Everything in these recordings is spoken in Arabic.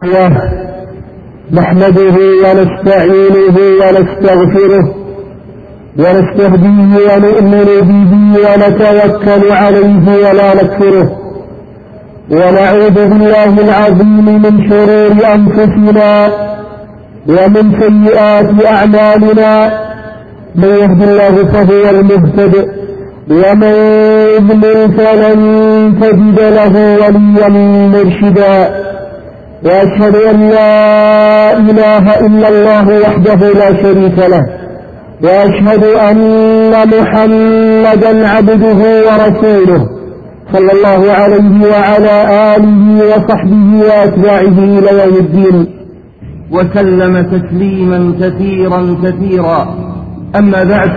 نحمده ونستعينه ونستغفره ونستهديه ونؤمن به ونتوكل عليه ولا نكفره، ونعوذ بالله العظيم من شرور أنفسنا ومن سيئات أعمالنا. من يهد الله فهو المهتد، ومن يضلل فلن تجد له وليا مرشدا. وأشهد أن لا إله إلا الله وحده لا شريك له، وأشهد أن محمدا عبده ورسوله صلى الله عليه وعلى آله وصحبه وأتباعه إلى يوم الدين، وسلم تسليما كثيرا كثيرا. أما بعد،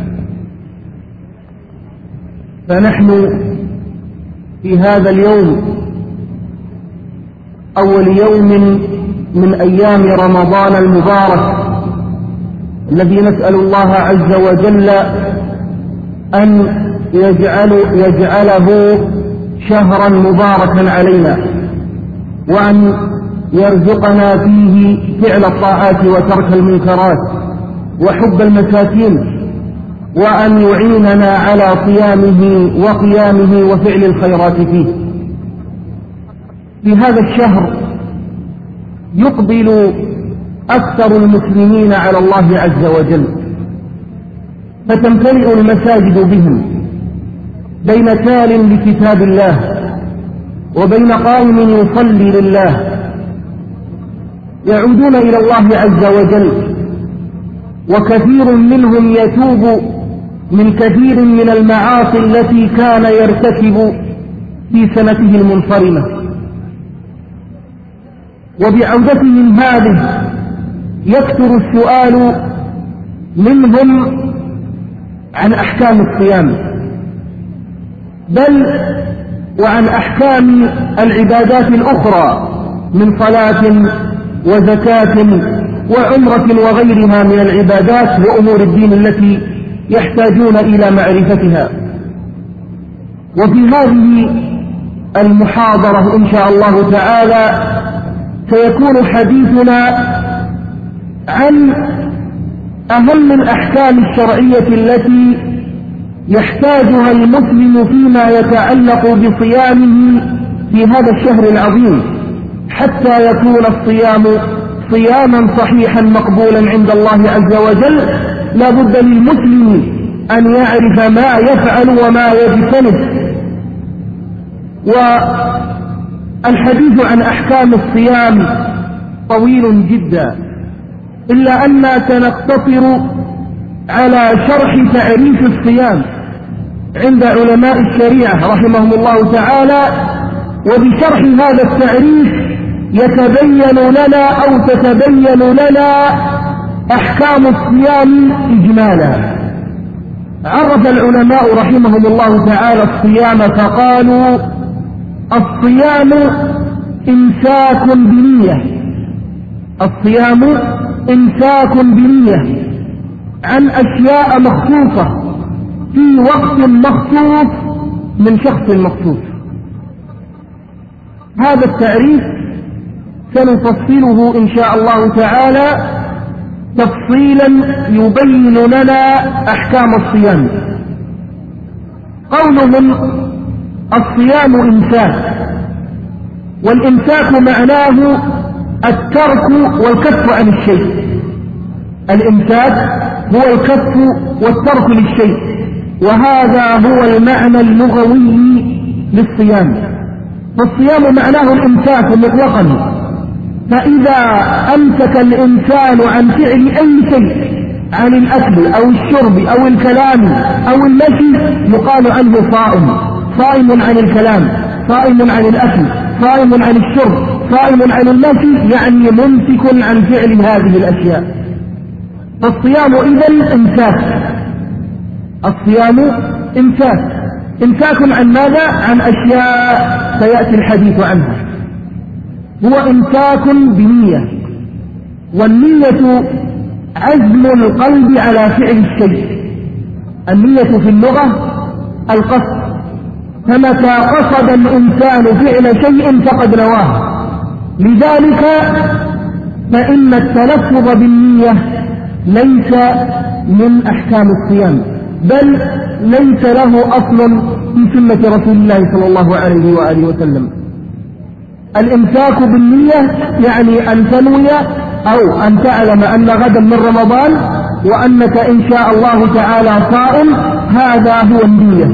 فنحن في هذا اليوم أول يوم من أيام رمضان المبارك، الذي نسأل الله عز وجل أن يجعله شهرا مباركا علينا، وأن يرزقنا فيه فعل الطاعات وترك المنكرات وحب المساكين، وأن يعيننا على صيامه وقيامه وفعل الخيرات فيه. في هذا الشهر يقبل أكثر المسلمين على الله عز وجل، فتمتلئ المساجد بهم، بين تال لكتاب الله وبين قائم يصلي لله، يعودون إلى الله عز وجل، وكثير منهم يتوب من كثير من المعاصي التي كان يرتكب في سنته المنصرمة. وبعودتهم هذه يكثر السؤال منهم عن أحكام الصيام، بل وعن أحكام العبادات الأخرى من صلاة وزكاة وعمرة وغيرها من العبادات وأمور الدين التي يحتاجون إلى معرفتها. وفي هذه المحاضرة إن شاء الله تعالى سيكون حديثنا عن أهم الأحكام الشرعية التي يحتاجها المسلم فيما يتعلق بصيامه في هذا الشهر العظيم، حتى يكون الصيام صياما صحيحا مقبولا عند الله عز وجل. لا بد للمسلم أن يعرف ما يفعل وما يجتنب. والحديث عن أحكام الصيام طويل جدا، إلا أننا سنقتصر على شرح تعريف الصيام عند علماء الشريعة رحمهم الله تعالى، وبشرح هذا التعريف يتبين لنا أو تتبين لنا أحكام الصيام إجمالا. عرف العلماء رحمهم الله تعالى الصيام فقالوا: الصيام إمساك بنية، الصيام إمساك بنية عن أشياء مخصوصة في وقت مخصوص من شخص مخصوص. هذا التعريف سنفصله إن شاء الله تعالى تفصيلا يبين لنا أحكام الصيام. قولهم الصيام إمساك، والإمساك معناه الترك والكف عن الشيء. الإمساك هو الكف والترك للشيء، وهذا هو المعنى اللغوي للصيام. فالصيام معناه الإمساك مطلقا، فإذا أمسك الإنسان عن فعل أي شيء، عن الأكل أو الشرب أو الكلام أو المشي، يقال عنه صائم. صائم عن الكلام، صائم عن الأكل، صائم عن الشرب، صائم عن المشي، يعني ممسك عن فعل هذه الأشياء. فالصيام إذن إمساك، الصيام إمساك. إمساك عن ماذا؟ عن أشياء سيأتي الحديث عنها. هو إمساك بنية، والنية عزم القلب على فعل الشيء. النية في اللغة القصد، فمتى قصد الإنسان فعل شيء فقد نواه. لذلك فإن التلفظ بالنية ليس من أحكام الصيام، بل ليس له أصل في سنة رسول الله صلى الله عليه وآله وسلم. الإمساك بالنية يعني أن تنوي أو أن تعلم أن غدا من رمضان وأنك إن شاء الله تعالى صائم، هذا هو النية.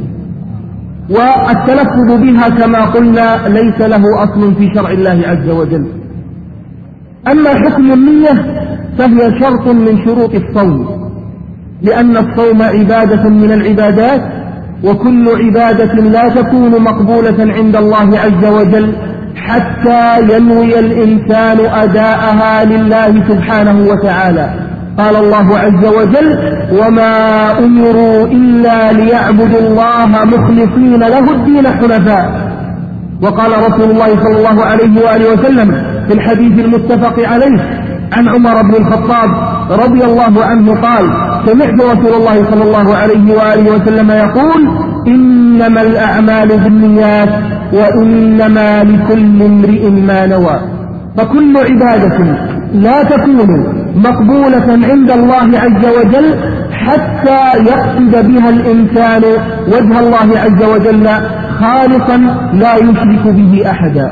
والتلفظ بها كما قلنا ليس له أصل في شرع الله عز وجل. أما حكم النية فهي شرط من شروط الصوم، لأن الصوم عبادة من العبادات، وكل عبادة لا تكون مقبولة عند الله عز وجل حتى ينوي الإنسان أداءها لله سبحانه وتعالى. قال الله عز وجل: وما أمروا إلا ليعبدوا الله مخلصين له الدين حنفاء. وقال رسول الله صلى الله عليه وآله وسلم في الحديث المتفق عليه عن عمر بن الخطاب رضي الله عنه قال: سمعت رسول الله صلى الله عليه وآله وسلم يقول: إنما الأعمال بالنيات وإنما لكل امرئ ما نوى. فكل عبادة لا تكون مقبولة عند الله عز وجل حتى يقصد بها الإنسان وجه الله عز وجل خالصا لا يشرك به أحدا.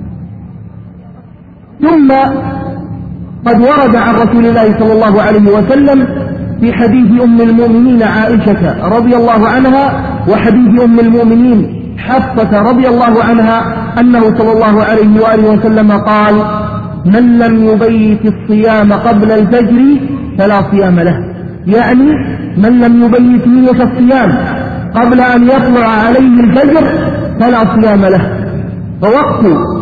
ثم قد ورد عن رسول الله صلى الله عليه وسلم في حديث أم المؤمنين عائشة رضي الله عنها وحديث أم المؤمنين حفصة رضي الله عنها أنه صلى الله عليه وآله وسلم قال: من لم يبيت الصيام قبل الفجر فلا صيام له. يعني من لم يبيت نية الصيام قبل أن يطلع عليه الفجر فلا صيام له. فوقت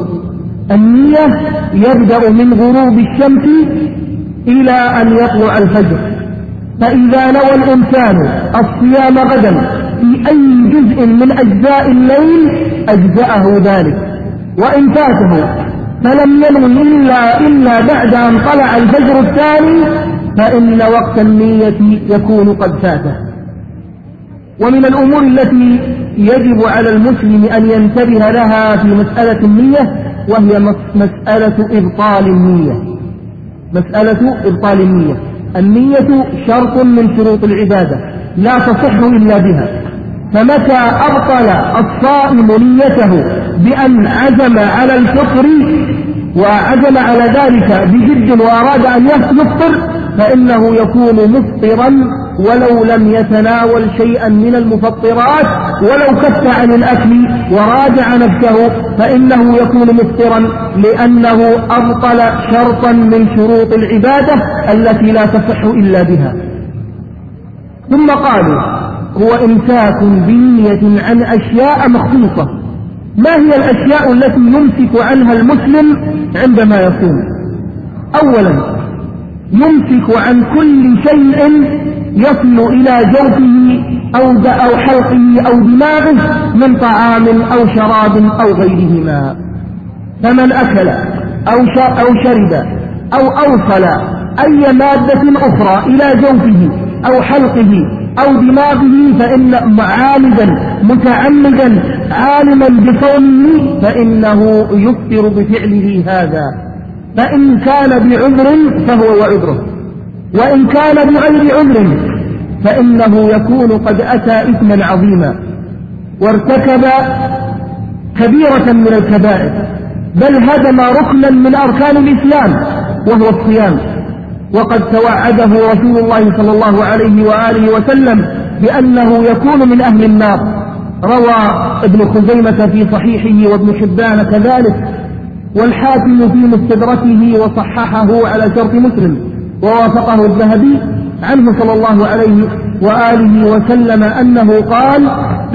النية يبدأ من غروب الشمس إلى أن يطلع الفجر، فإذا نوى الإنسان الصيام غدا في أي جزء من أجزاء الليل أجزأه ذلك، وإن فاته فلم ينوي إلا بعد أن طلع الفجر الثاني فإن وقت النية يكون قد فاته. ومن الأمور التي يجب على المسلم أن ينتبه لها في مسألة النية وهي مسألة إبطال النية. مسألة إبطال النية. النية شرط من شروط العبادة لا تصح إلا بها، فمتى أبطل الصائم نيته بأن عزم على الفطر وعزم على ذلك بجد وأراد أن يفطر فإنه يكون مفطرا ولو لم يتناول شيئا من المفطرات، ولو كف عن الأكل وراجع نفسه فإنه يكون مفطرا، لأنه أبطل شرطا من شروط العبادة التي لا تصح إلا بها. ثم قالوا: هو إمساك بنية عن أشياء مخصوصة. ما هي الأشياء التي يمسك عنها المسلم عندما يصوم؟ أولا يمسك عن كل شيء يصل إلى جوفه أو حلقه أو دماغه من طعام أو شراب أو غيرهما. فمن أكل أو شرب أو أوصل أي مادة أخرى إلى جوفه أو حلقه أو دماغه فإن عامدا متعمدا عالما بصومه فإنه يفطر بفعله هذا، فإن كان بعذر فهو وعذره، وإن كان بغير عذر فإنه يكون قد أتى إثما عظيما وارتكب كبيرة من الكبائر، بل هدم ركنا من أركان الإسلام وهو الصيام. وقد توعده رسول الله صلى الله عليه وآله وسلم بأنه يكون من أهل النار. روى ابن خزيمة في صحيحه وابن حبان كذلك، والحاكم في مستدركه وصححه على شرط مسلم ووافقه الذهبي عنه صلى الله عليه وآله وسلم أنه قال: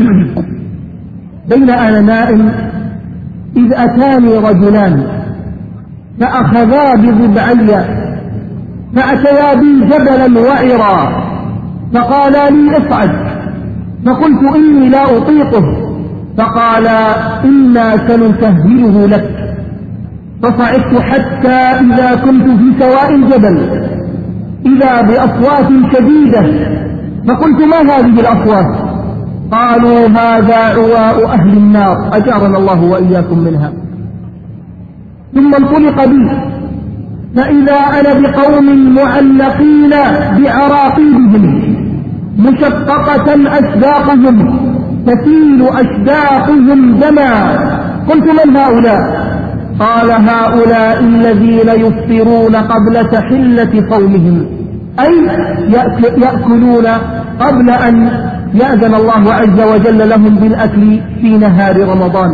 بين أنا نائم إذ أتاني رجلان فأخذا بضبعي فأتيا بي جبلا وعرا فقالا لي اصعد، فقلت إني لا أطيقه، فقالا إنا سنسهله لك، فصعدت حتى إذا كنت في سواء الجبل إذا بأصوات شديدة، فقلت: ما هذه الأصوات؟ قالوا: هذا عواء أهل النار، أجارنا الله وإياكم منها. ثم انطلق بي، فإذا أنا بقوم معلقين بعراقيبهم مشققة أشداقهم تسيل أشداقهم دما. قلت: من هؤلاء؟ قال: هؤلاء الذين يفطرون قبل تحلة صومهم، أي يأكلون قبل أن يأذن الله عز وجل لهم بالأكل في نهار رمضان.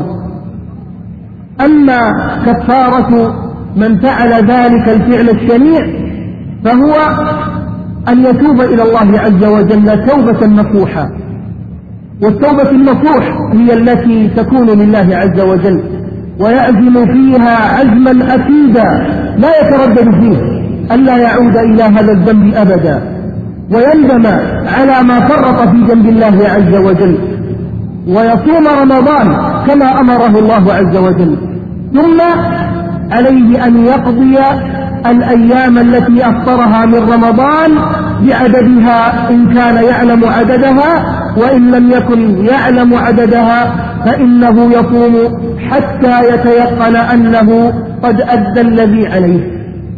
أما كفارة من فعل ذلك الفعل الشنيع فهو أن يتوب إلى الله عز وجل توبة نصوحا، والتوبة النصوح هي التي تكون لله عز وجل ويعزم فيها عزما أكيدا لا يتردد فيه ألا يعود إلى هذا الذنب أبدا، ويندم على ما فرط في جنب الله عز وجل، ويصوم رمضان كما أمره الله عز وجل. ثم عليه أن يقضي الأيام التي أفطرها من رمضان بعددها إن كان يعلم عددها، وإن لم يكن يعلم عددها فإنه يصوم حتى يتيقن أنه قد أدى الذي عليه.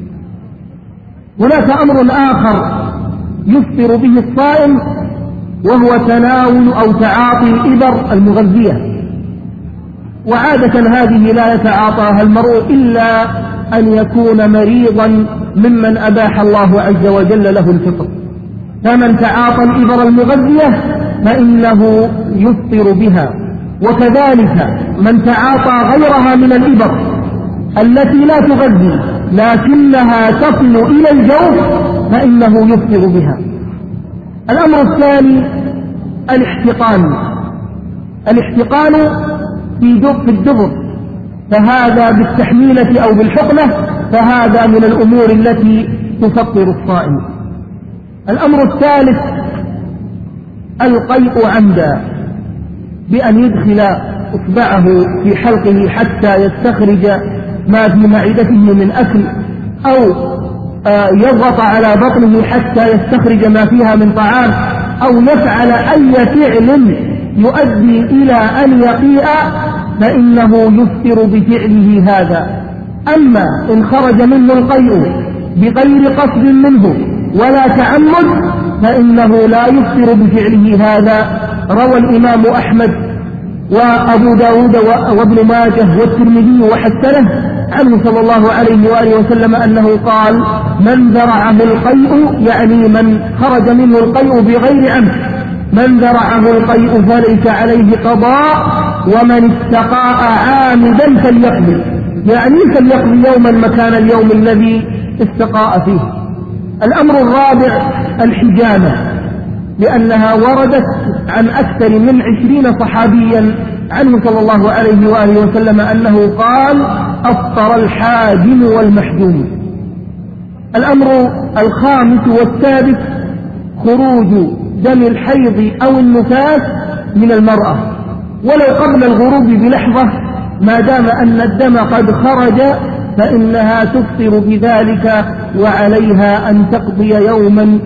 هناك أمر آخر يفطر به الصائم، وهو تناول أو تعاطي الإبر المغذية، وعادة هذه لا يتعاطاها المرء إلا أن يكون مريضا ممن أباح الله عز وجل له الفطر، فمن تعاطى الإبر المغذية فإنه يفطر بها، وكذلك من تعاطى غيرها من الإبر التي لا تغذي لكنها تصل إلى الجوف فإنه يفطر بها. الأمر الثاني الاحتقان في الدبر، فهذا بالتحميلة أو بالحقنة، فهذا من الأمور التي تفطر الصائم. الأمر الثالث القيء عمدا، بأن يدخل إصبعه في حلقه حتى يستخرج ما في معدته من أكل، أو يضغط على بطنه حتى يستخرج ما فيها من طعام، أو يفعل أي فعل يؤدي إلى أن يقيء فإنه يفطر بفعله هذا. أما إن خرج منه القيء بغير قصد منه ولا تعمد فإنه لا يفطر بفعله هذا. روى الإمام أحمد وأبو داود وابن ماجه والترمذي وحسنه عنه صلى الله عليه وآله وسلم أنه قال: من ذرعه القيء، يعني من خرج منه القيء بغير عمد، من ذرعه القيء فليس عليه قضاء، ومن استقاء عامدا فليقضي، يعني فليقضي يوما مكان اليوم الذي استقاء فيه. الأمر الرابع الحجامة، لأنها وردت عن أكثر من 20 صحابيا عنه صلى الله عليه وآله وسلم أنه قال: أفطر الحاجم والمحجوم. الأمر الخامس والسادس خروج دم الحيض أو النفاس من المرأة ولو قبل الغروب بلحظة، ما دام أن الدم قد خرج فإنها تفطر بذلك، وعليها أن تقضي يوما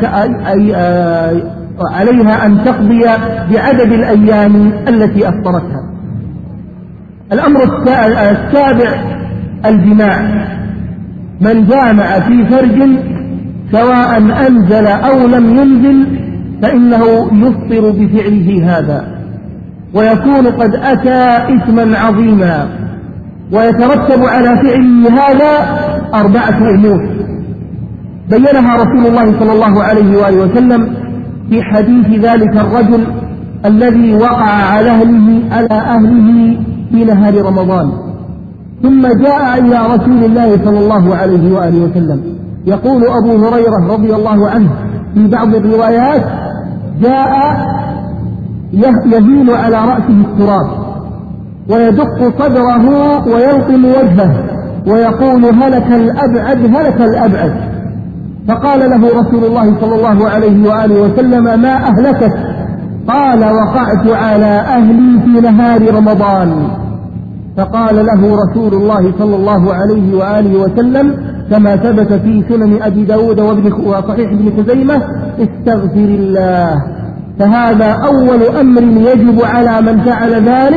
عليها أن تقضي بعدد الأيام التي أفطرتها. الأمر السابع الجماع، من جامع في فرج سواء أنزل أو لم ينزل فإنه يفطر بفعله هذا، ويكون قد أتى إثما عظيما، ويترتب على فعله هذا 4 أمور بينها رسول الله صلى الله عليه وآله وسلم في حديث ذلك الرجل الذي وقع على أهله في نهار رمضان، ثم جاء إلى رسول الله صلى الله عليه وآله وسلم. يقول أبو هريرة رضي الله عنه في بعض الروايات: جاء يهين على رأسه التراب ويدق صدره ويلطم وجهه ويقول: هلك الأبعد هلك الأبعد. فقال له رسول الله صلى الله عليه وآله وسلم: ما أهلكت؟ قال: وقعت على أهلي في نهار رمضان. فقال له رسول الله صلى الله عليه وآله وسلم كما ثبت في سنن أبي داود وصحيح ابن خزيمة: استغفر الله. فهذا أول أمر يجب على من فعل ذلك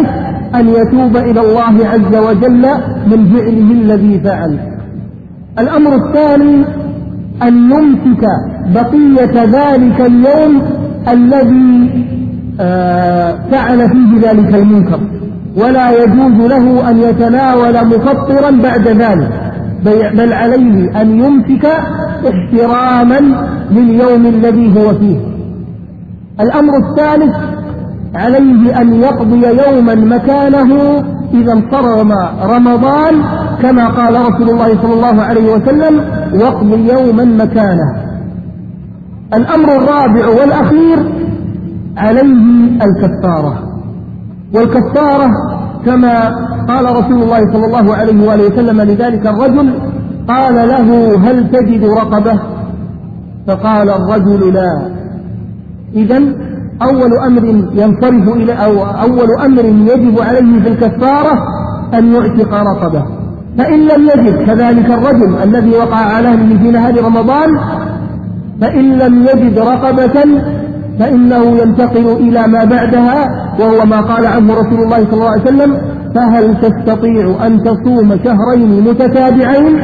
أن يتوب إلى الله عز وجل من فعله الذي فعل. الأمر الثاني أن يمسك بقية ذلك اليوم الذي فعل فيه ذلك المنكر، ولا يجوز له أن يتناول مفطرا بعد ذلك، بل عليه أن يمسك احتراما لليوم الذي هو فيه. الأمر الثالث عليه أن يقضي يوما مكانه إذا انصرم رمضان، كما قال رسول الله صلى الله عليه وسلم: واقضي يوما مكانه. الأمر الرابع والأخير عليه الكفارة، والكفارة كما قال رسول الله صلى الله عليه وآله وسلم لذلك الرجل، قال له: هل تجد رقبة؟ فقال الرجل: لا. إذن أول أمر ينصرف إلى أول أمر يجب عليه في الكفارة أن يعتق رقبة، فإن لم يجد كذلك الرجل الذي وقع على أهله في نهار رمضان، فإن لم يجد رقبة فإنه ينتقل إلى ما بعدها، وهو ما قال عنه رسول الله صلى الله عليه وسلم: فهل تستطيع أن تصوم شهرين متتابعين؟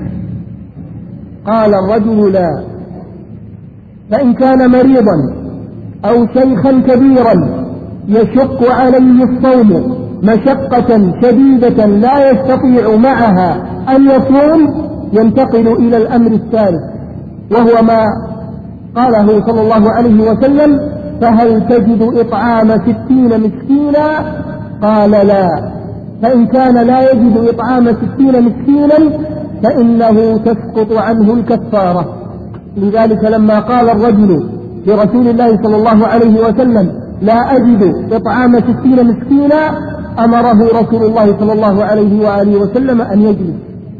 قال الرجل: لا. فإن كان مريضا أو شيخا كبيرا يشق عليه الصوم مشقة شديدة لا يستطيع معها أن يصوم، ينتقل إلى الأمر الثالث، وهو ما قاله صلى الله عليه وسلم: فهل تجد إطعام 60 مسكينا؟ قال: لا. فإن كان لا يجد إطعام 60 مسكينا فإنه تسقط عنه الكفارة. لذلك لما قال الرجل لرسول الله صلى الله عليه وسلم: لا أجد إطعام 60 مسكينا، أمره رسول الله صلى الله عليه وآله وسلم أن يجلس.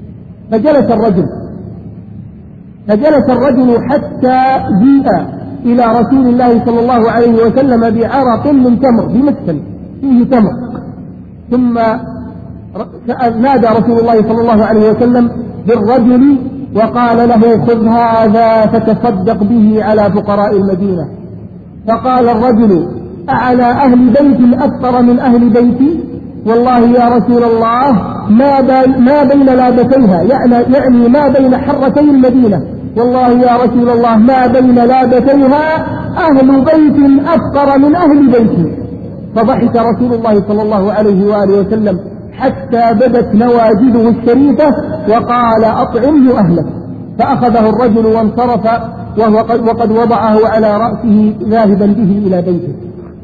فجلس الرجل حتى جيء إلى رسول الله صلى الله عليه وسلم بعرق من تمر، بمثل فيه تمر، ثم نادى رسول الله صلى الله عليه وسلم بالرجل وقال له: خذ هذا فتصدق به على فقراء المدينة. فقال الرجل: أعلى أهل بيت أكثر من أهل بيتي؟ والله يا رسول الله ما بين لابتيها، يعني ما بين حرتي المدينة، والله يا رسول الله ما بين لابتيها أهل بيت أفقر من أهل بيتي. فضحك رسول الله صلى الله عليه وآله وسلم حتى بدت نواجذه الشريفة وقال: أطعمه أهلك. فأخذه الرجل وانصرف وقد وضعه على رأسه ذاهبا به إلى بيته.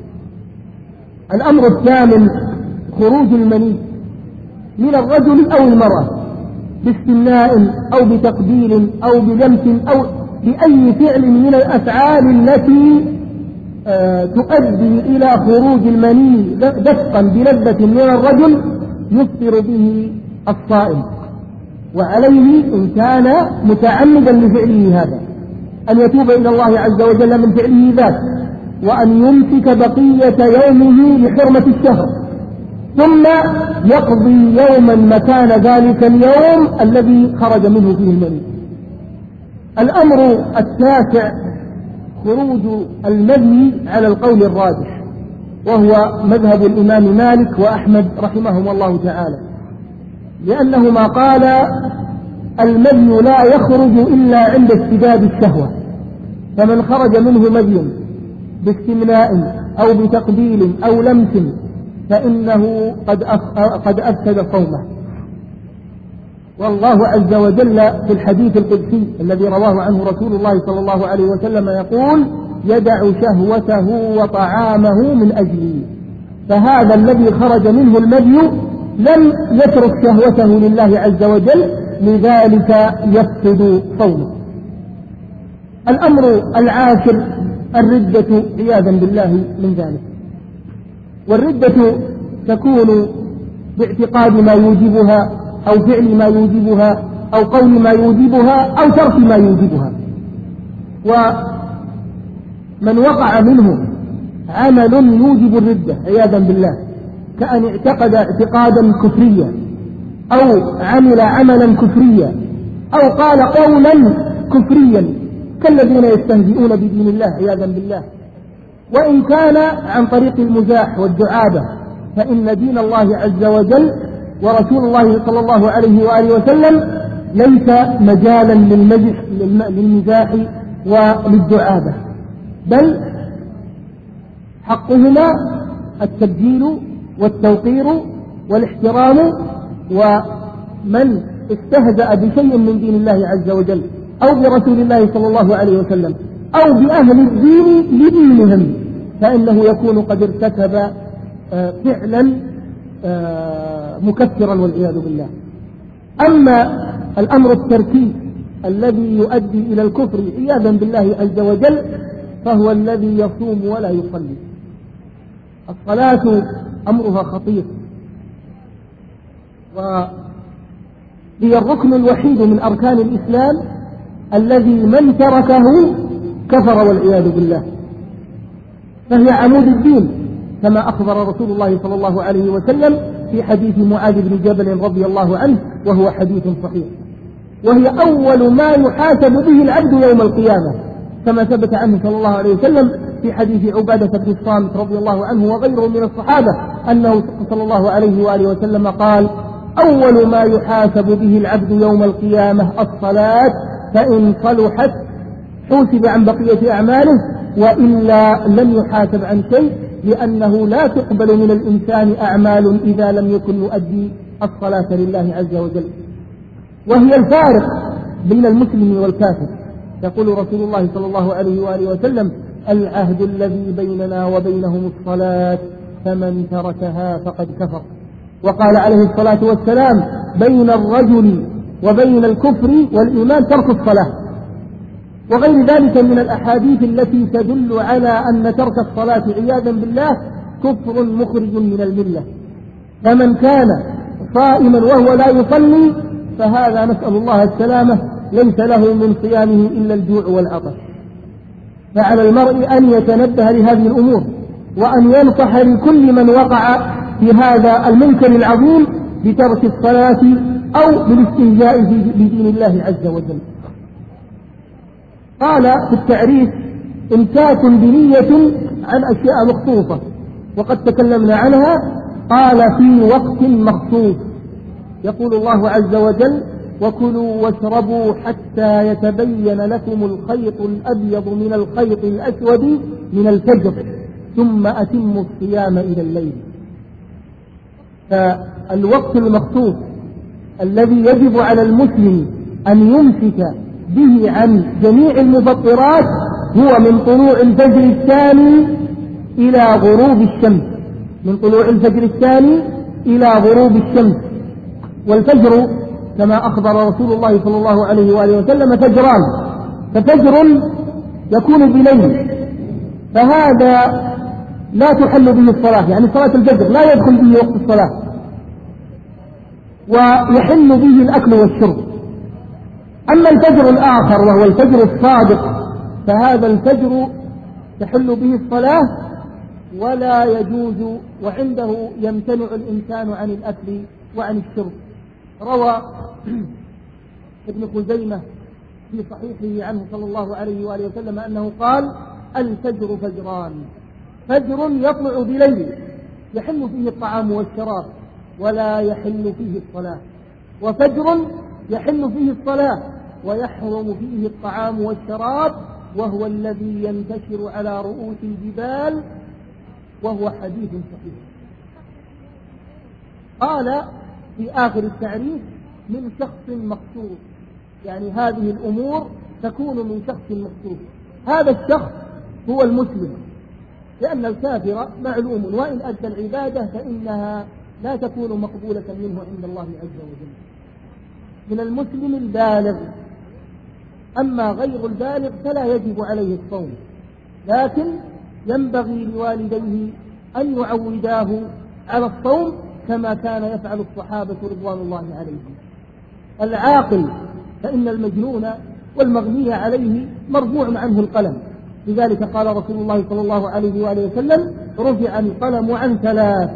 الأمر الثامن خروج المني من الرجل أو المرأة باستمناء أو بتقبيل أو بلمس أو بأي فعل من الأفعال التي تؤدي إلى خروج المني دفقا بلذة من الرجل يفطر به الصائم، وعليه إن كان متعمدا لفعله هذا أن يتوب إلى الله عز وجل من فعله ذاك، وأن يمسك بقية يومه لحرمة الشهر، ثم يقضي يوما مكان ذلك اليوم الذي خرج منه فيه المني. الأمر التاسع خروج المني على القول الراجح، وهو مذهب الإمام مالك وأحمد رحمهم الله تعالى، لأنهما قال: المني لا يخرج إلا عند اشتداد الشهوة، فمن خرج منه مني باستمناء أو بتقبيل أو لمس فإنه قد أفسد صومه. والله عز وجل في الحديث القدسي الذي رواه عنه رسول الله صلى الله عليه وسلم يقول: يدع شهوته وطعامه من أجلي. فهذا الذي خرج منه المني لم يترك شهوته لله عز وجل، لذلك يفسد صومه. الأمر العاشر الردة عياذا بالله من ذلك، والردة تكون باعتقاد ما يوجبها أو فعل ما يوجبها أو قول ما يوجبها أو ترك ما يوجبها. ومن وقع منه عمل يوجب الردة عياذا بالله، كأن اعتقد اعتقادا كفريا أو عمل عملا كفريا أو قال قولا كفريا كالذين يستهزئون بدين الله عياذا بالله، وإن كان عن طريق المزاح والدعابة، فإن دين الله عز وجل ورسول الله صلى الله عليه وآله وسلم ليس مجالا للمزاح وللدعابة، بل حقهما التبجيل والتوقير والاحترام. ومن استهزأ بشيء من دين الله عز وجل أو برسول الله صلى الله عليه وسلم أو بأهل الدين لدينهم فإنه يكون قد ارتكب فعلا مكفرا والعياذ بالله. أما الأمر التركي الذي يؤدي إلى الكفر عياذا بالله عز وجل فهو الذي يصوم ولا يصلي. الصلاة أمرها خطير، وهي الركن الوحيد من أركان الإسلام الذي من تركه كفر والعياذ بالله، فهي عمود الدين كما أخبر رسول الله صلى الله عليه وسلم في حديث معاذ بن جبل رضي الله عنه وهو حديث صحيح، وهي أول ما يحاسب به العبد يوم القيامة كما ثبت عنه صلى الله عليه وسلم في حديث عبادة بن الصامت رضي الله عنه وغيره من الصحابة أنه صلى الله عليه وآله وسلم قال: أول ما يحاسب به العبد يوم القيامة الصلاة، فإن صلحت حوسب عن بقية أعماله وإلا لم يحاسب عن شيء، لأنه لا تقبل من الإنسان أعمال إذا لم يكن يؤدي الصلاة لله عز وجل، وهي الفارق بين المسلم والكافر. يقول رسول الله صلى الله عليه وآله وسلم: العهد الذي بيننا وبينهم الصلاة فمن تركها فقد كفر. وقال عليه الصلاة والسلام: بين الرجل وبين الكفر والإيمان ترك الصلاة، وغير ذلك من الأحاديث التي تدل على أن ترك الصلاة عياذا بالله كفر مخرج من الملة. فمن كان صائما وهو لا يصلي فهذا نسأل الله السلامة ليس له من صيامه إلا الجوع والعطش. فعلى المرء أن يتنبه لهذه الأمور وأن ينصح لكل من وقع في هذا المنكر العظيم بترك الصلاة أو بالاستهزاء بدين الله عز وجل. قال في التعريف: إمساك بنية عن أشياء مخصوصة، وقد تكلمنا عنها. قال: في وقت مخصوص. يقول الله عز وجل: وكلوا واشربوا حتى يتبين لكم الخيط الأبيض من الخيط الأسود من الفجر ثم أتموا الصيام إلى الليل. فالوقت المخصوص الذي يجب على المسلم أن يمسك به عن جميع المفطرات هو من طلوع الفجر الثاني إلى غروب الشمس، من طلوع الفجر الثاني إلى غروب الشمس. والفجر كما أخبر رسول الله صلى الله عليه وآله وسلم فجران، ففجر يكون بليل، فهذا لا تحل به الصلاة، يعني صلاة الفجر لا يدخل به وقت الصلاة، ويحل به الأكل والشرب. أما الفجر الآخر وهو الفجر الصادق فهذا الفجر تحل به الصلاة ولا يجوز، وعنده يمتنع الإنسان عن الأكل وعن الشرب. روى ابن خزيمة في صحيحه عنه صلى الله عليه وآله وسلم أنه قال: الفجر فجران، فجر يطلع بليل يحل فيه الطعام والشراب ولا يحل فيه الصلاة، وفجر يحل فيه الصلاة ويحرم فيه الطعام والشراب، وهو الذي ينتشر على رؤوس الجبال، وهو حديث صحيح. قال في آخر التعريف: من شخص مخصوص، يعني هذه الأمور تكون من شخص مخصوص. هذا الشخص هو المسلم، لأن الكافر معلوم وإن أدى العبادة فإنها لا تكون مقبولة منه عند الله عز وجل. من المسلم البالغ، أما غير البالغ فلا يجب عليه الصوم، لكن ينبغي لوالديه أن يعوداه على الصوم كما كان يفعل الصحابة رضوان الله عليهم. العاقل فإن المجنون والمغني عليه مرفوع عنه القلم، لذلك قال رسول الله صلى الله عليه وآله وسلم: رفع القلم عن ثلاث،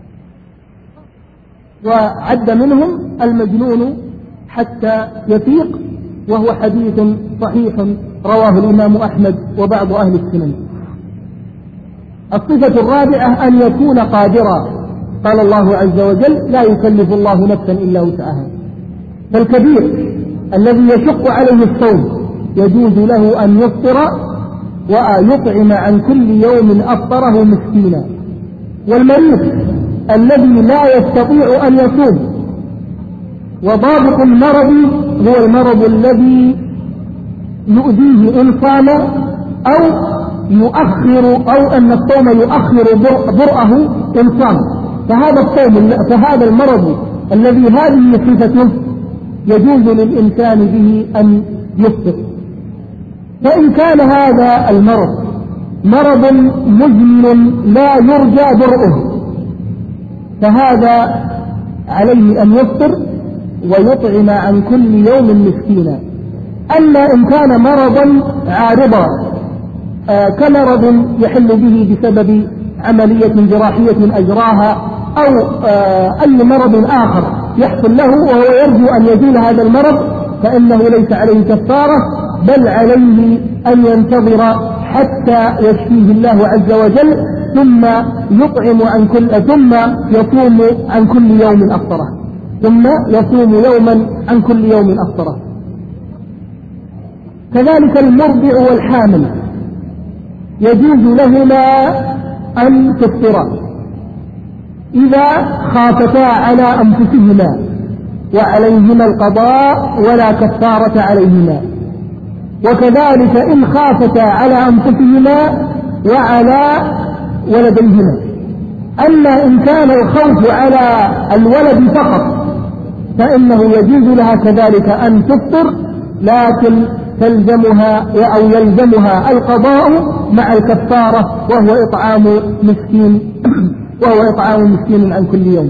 وعد منهم المجنون حتى يفيق، وهو حديث صحيح رواه الإمام أحمد وبعض أهل السنن. الصفة الرابعة أن يكون قادرا. قال الله عز وجل: لا يكلف الله نفسا إلا وسعها. فالكبير الذي يشق عليه الصوم يجوز له أن يفطر ويطعم عن كل يوم أفطره مسكينا. والمريض الذي لا يستطيع أن يصوم، وضابط المرض هو المرض الذي يؤذيه إن صام أو يؤخر، أو أن الصوم يؤخر برأه إن صام، فهذا المرض الذي هذه صفته يجوز للإنسان به أن يفطر. فإن كان هذا المرض مرض مزمن لا يرجى برؤه فهذا عليه أن يفطر ويطعم عن كل يوم مسكينا. أما إن كان مرضا عارضا كمرض يحل به بسبب عملية جراحية أجراها أو أي مرض آخر يحصل له وهو يرجو أن يزول هذا المرض، فإنه ليس عليه كفارة، بل عليه أن ينتظر حتى يشفيه الله عز وجل، ثم يصوم عن كل يوم أفطره، ثم يصوم يوما عن كل يوم أفطره. كذلك المرضع والحامل يجوز لهما أن تفطرا إذا خافتا على أنفسهما وعليهما القضاء ولا كفارة عليهما، وكذلك إن خافتا على أنفسهما وعلى ولديهما. أما إن كان الخوف على الولد فقط فإنه يجوز لها كذلك أن تفطر، لكن تلزمها أو يلزمها القضاء مع الكفارة، وهو إطعام مسكين عن كل يوم.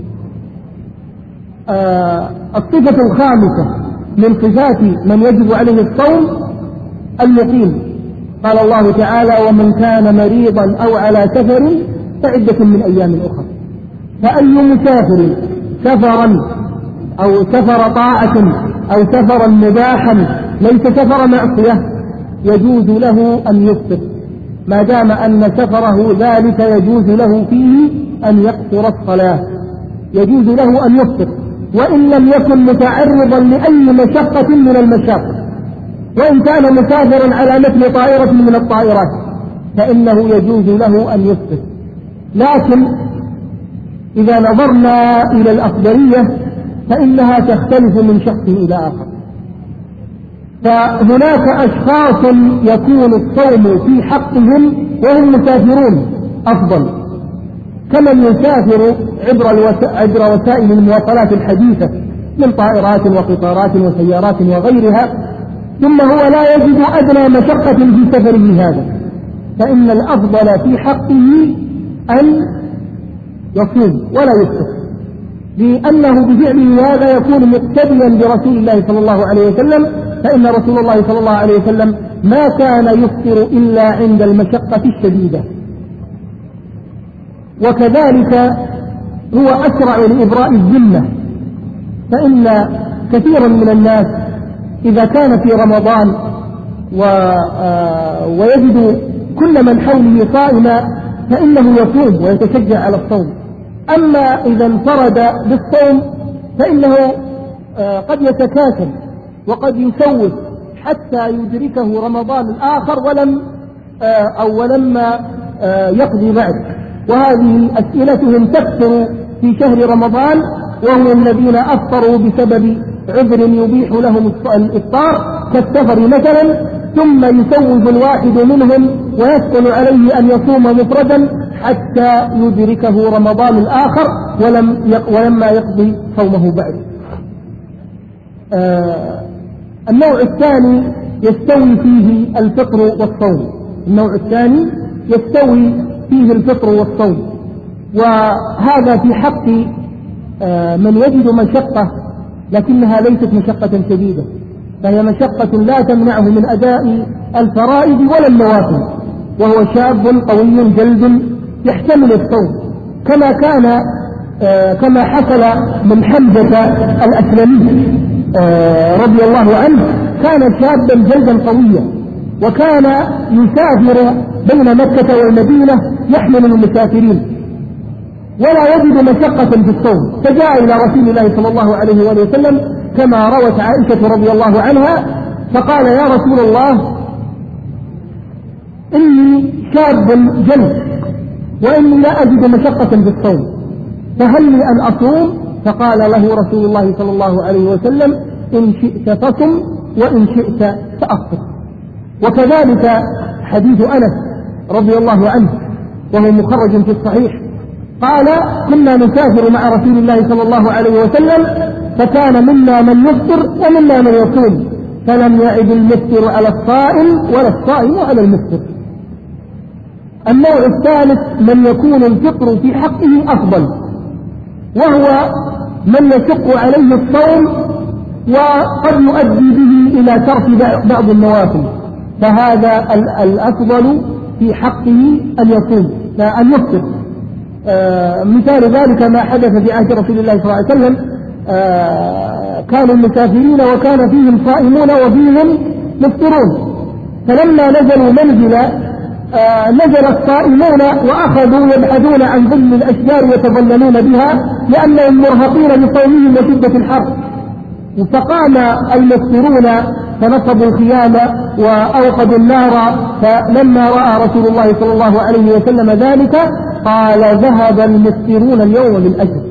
الصفة الخامسة من صفات من يجب عليه الصوم المقيم. قال الله تعالى: ومن كان مريضا أو على سفر فعدة من أيام أخرى. فأي مسافر سفرا أو سفر طاعة أو سفرا مباحا ليس سفر معصية يجوز له أن يفطر، ما دام أن سفره ذلك يجوز له فيه أن يقصر الصلاة، يجوز له أن يفطر وإن لم يكن متعرضا لأي مشقة من المشاق، وإن كان مسافرا على مثل طائرة من الطائرات فإنه يجوز له أن يفطر. لكن إذا نظرنا إلى الأفضلية فإنها تختلف من شخص إلى آخر. فهناك أشخاص يكون الصوم في حقهم وهم مسافرون أفضل، كمن يسافر عبر وسائل المواصلات الحديثة من طائرات وقطارات وسيارات وغيرها، ثم هو لا يجد أدنى مشقة في سفره هذا، فإن الأفضل في حقه أن يصوم ولا يفطر، لأنه بفعله هذا يكون مقتديا برسول الله صلى الله عليه وسلم، فإن رسول الله صلى الله عليه وسلم ما كان يفطر إلا عند المشقة الشديدة. وكذلك هو أسرع لإبراء الذمة، فإن كثيرا من الناس إذا كان في رمضان ويجد كل من حوله صائما فإنه يصوم ويتشجع على الصوم. أما إذا انفرد بالصوم فإنه قد يتكاسل وقد يسوف حتى يدركه رمضان الآخر ولما يقضي بعد. وهذه أسئلتهم تكثر في شهر رمضان، وهم الذين أفطروا بسبب عذر يبيح لهم الإفطار كالسفر مثلا، ثم يسوف الواحد منهم ويسأل عليه أن يصوم مفردا حتى يدركه رمضان الآخر ولما يقضي صومه بعد. النوع الثاني يستوي فيه الفطر والصوم. النوع الثاني يستوي فيه الفطر والصوم، وهذا في حق من يجد مشقة لكنها ليست مشقة شديدة، فهي مشقة لا تمنعه من أداء الفرائض ولا النوافل، وهو شاب قوي جلد يحتمل الصوم، كما حصل من حمزة الأسلمي رضي الله عنه، كان شابا جلدا قويا، وكان يسافر بين مكة والمدينة يحمل المسافرين، ولا يجد مشقة في الصوم، فجاء إلى رسول الله صلى الله عليه وآله وسلم كما روت عائشة رضي الله عنها فقال: يا رسول الله، إني شاب جلد وإني لا أجد مشقة في الصوم، فهل لي أن أصوم؟ فقال له رسول الله صلى الله عليه وسلم: إن شئت فصم وإن شئت فأفطر. وكذلك حديث أنس رضي الله عنه وهو مخرج في الصحيح قال: كنا نسافر مع رسول الله صلى الله عليه وسلم فكان منا من يفطر ومنا من يصوم، فلم يعد المفطر على الصائم ولا الصائم على المفطر. النوع الثالث من يكون الفطر في حقه أفضل، وهو من يشق عليه الصوم وقد يؤدي به إلى ترك بعض النوافل، فهذا الأفضل في حقه أن يصوم أن يفطر. مثال ذلك ما حدث في عهد رسول الله صلى الله عليه وسلم، كانوا مسافرين وكان فيهم صائمون وفيهم مفطرون، فلما نزلوا منزلا نزل الصائمون وأخذوا يبحثون عن ظل الأشجار يتظللون بها لأنهم مرهقين بصومهم وشدة الحر، فقام المفطرون فنصبوا الخيام وأوقدوا النار، فلما رأى رسول الله صلى الله عليه وسلم ذلك قال: ذهب المفطرون اليوم بالأجر.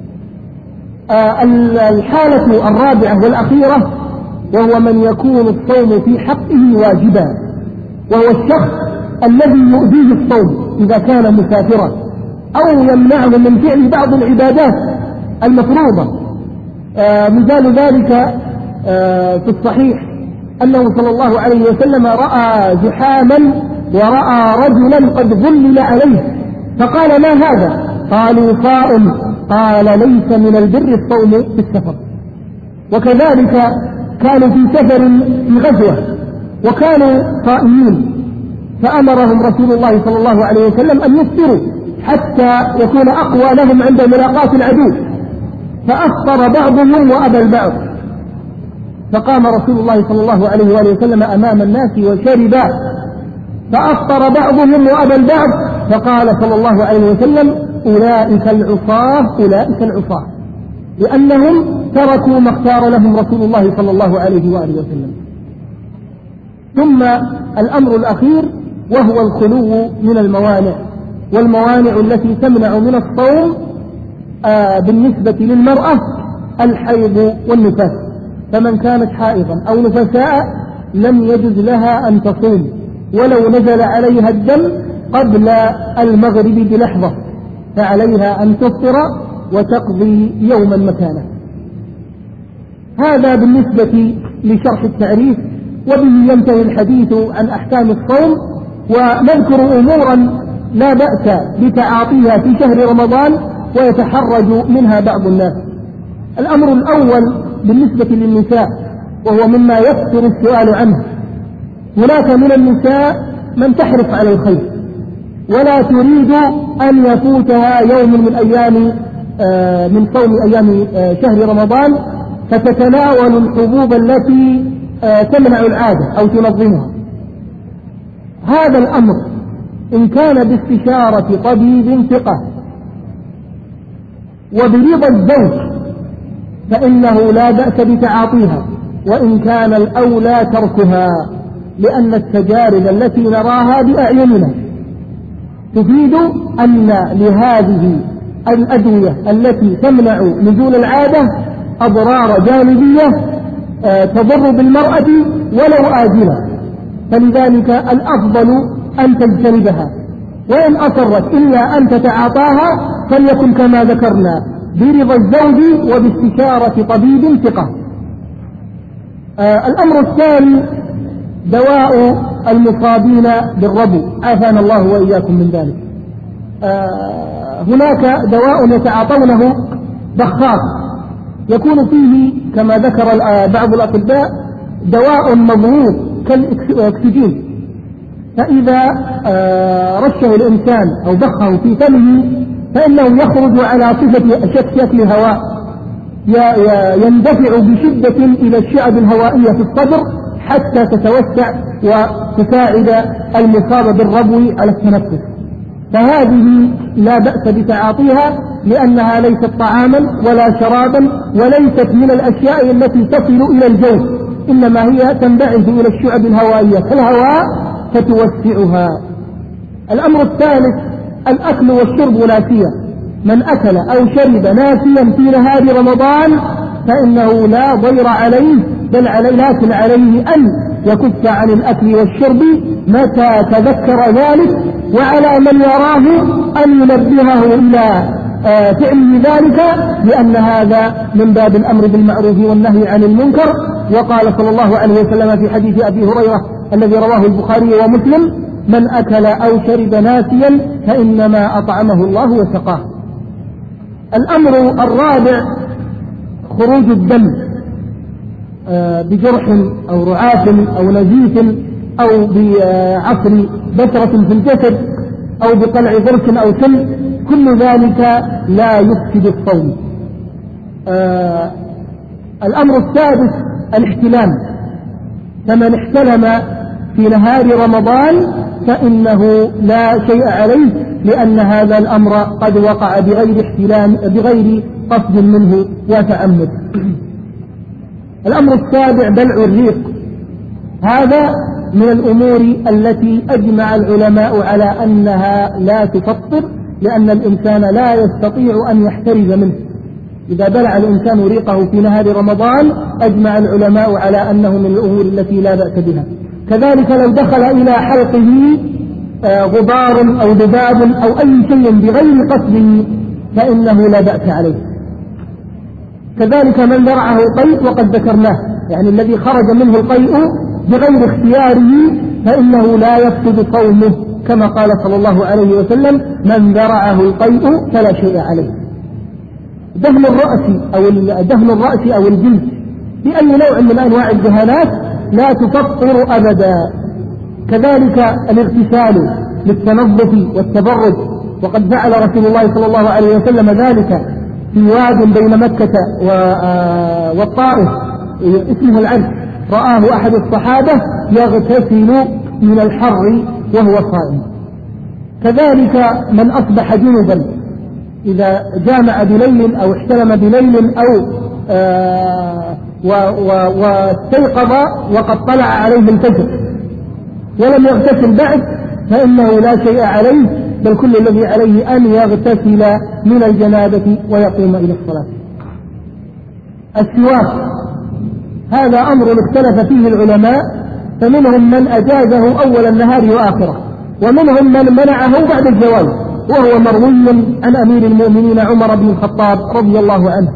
الحالة الرابعة والأخيرة وهو من يكون الصوم في حقه واجبا، وهو الشخص الذي يؤذيه الصوم إذا كان مسافرا أو يمنعه من فعل بعض العبادات المفروضة. مثال ذلك في الصحيح أنه صلى الله عليه وسلم رأى زحاما ورأى رجلا قد ظلل عليه، فقال: ما هذا؟ قالوا: صائم. قال: ليس من البر الصوم في السفر. وكذلك كانوا في سفر في غزوة وكانوا صائمين، فأمرهم رسول الله صلى الله عليه وسلم أن يفطروا حتى يكون أقوى لهم عند ملاقاة العدو، فأفطر بعضهم وأبى البعض، فقام رسول الله صلى الله عليه وآله وسلم أمام الناس وشرب، فأفطر بعضهم وأبى البعض، فقال صلى الله عليه وسلم: أولئك العصاة أولئك العصاة، لأنهم تركوا ما اختار لهم رسول الله صلى الله عليه وآله وسلم. ثم الأمر الأخير وهو الخلو من الموانع، والموانع التي تمنع من الصوم بالنسبة للمرأة الحيض والنفاس، فمن كانت حائضا أو نفساء لم يجوز لها أن تصوم ولو نزل عليها الدم قبل المغرب بلحظة، فعليها أن تفطر وتقضي يوما مكانه. هذا بالنسبة لشرح التعريف، وبه ينتهي الحديث عن أحكام الصوم، ونذكر أمورا لا بأس بتعاطيها في شهر رمضان ويتحرج منها بعض الناس. الأمر الأول بالنسبة للنساء، وهو مما يكثر السؤال عنه. هناك من النساء من تحرص على الخير ولا تريد أن يفوتها يوم من أيام من صوم أيام شهر رمضان، فتتناول الحبوب التي تمنع العادة أو تنظمها. هذا الأمر إن كان باستشارة طبيب ثقة وبرضا الزوج فإنه لا بأس بتعاطيها، وإن كان الأولى تركها، لأن التجارب التي نراها بأعيننا تفيد أن لهذه الأدوية التي تمنع نزول العادة أضرار جانبية تضر بالمرأة ولو آجلة، فلذلك الأفضل أن تجتنبها، وإن أصرت إلا أن تتعاطاها فليكن كما ذكرنا برضا الزوج وباستشارة طبيب ثقة. الأمر الثاني دواء المصابين بالربو، عافانا الله وإياكم من ذلك. هناك دواء يتعاطونه بخاخ يكون فيه كما ذكر بعض الأطباء دواء مضغوط كالأكسجين، فإذا رشه الإنسان أو بخه في فمه فإنه يخرج على صفة شكل هواء يندفع بشدة إلى الشعب الهوائية في الصدر حتى تتوسع وتساعد المصاب بالربو على التنفس. فهذه لا بأس بتعاطيها لأنها ليست طعاما ولا شرابا وليست من الأشياء التي تصل إلى الجوف، إنما هي تنبعث إلى الشعب الهوائية كالهواء فتوسعها. الأمر الثالث الأكل والشرب ناسيا، من أكل أو شرب ناسيا في نهار رمضان فإنه لا ضير عليه، بل لكن عليه أن يكف عن الأكل والشرب متى تذكر ذلك، وعلى من يراه أن ينبهه إلى فعل ذلك، لأن هذا من باب الأمر بالمعروف والنهي عن المنكر. وقال صلى الله عليه وسلم في حديث أبي هريرة الذي رواه البخاري ومسلم: من أكل أو شرب ناسيا فإنما أطعمه الله وسقاه. الأمر الرابع خروج الدم بجرح أو رعاف أو نزيف أو بعصر بشرة في الجسد أو بقلع ضرس أو سم، كل ذلك لا يفسد الصوم. الأمر السادس الاحتلام، فمن احتلم في نهار رمضان فإنه لا شيء عليه، لأن هذا الأمر قد وقع بغير قصد منه وتعمد. الأمر السابع بلع الريق، هذا من الأمور التي أجمع العلماء على أنها لا تفطر، لأن الإنسان لا يستطيع أن يحترز منه. إذا بلع الإنسان ريقه في نهار رمضان أجمع العلماء على أنه من الأمور التي لا بأس بها. كذلك لو دخل إلى حلقه غبار أو ذباب أو أي شيء بغير قصده فإنه لا بأس عليه. كذلك من ذرعه قيء وقد ذكرناه، يعني الذي خرج منه القيء بغير اختياره فإنه لا يفسد صومه، كما قال صلى الله عليه وسلم: من ذرعه القيء فلا شيء عليه. دهن الرأس أو الجلد بأي نوع من أنواع الدهانات لا تفطر أبدا. كذلك الاغتسال للتنظف والتبرد، وقد فعل رسول الله صلى الله عليه وسلم ذلك في واد بين مكة والطائف اسمه العرس، رآه أحد الصحابة يغتسل من الحر وهو صائم. كذلك من أصبح جنبا إذا جامع بليل أو احتلم بليل أو واستيقظ وقد طلع عليه الفجر ولم يغتسل بعد فإنه لا شيء عليه، بل كل الذي عليه أن يغتسل من الجنابة ويقوم إلى الصلاة. السواك هذا أمر اختلف فيه العلماء، فمنهم من أجازه أول النهار وآخره، ومنهم من منعه بعد الزوال، وهو مروي عن أمير المؤمنين عمر بن الخطاب رضي الله عنه،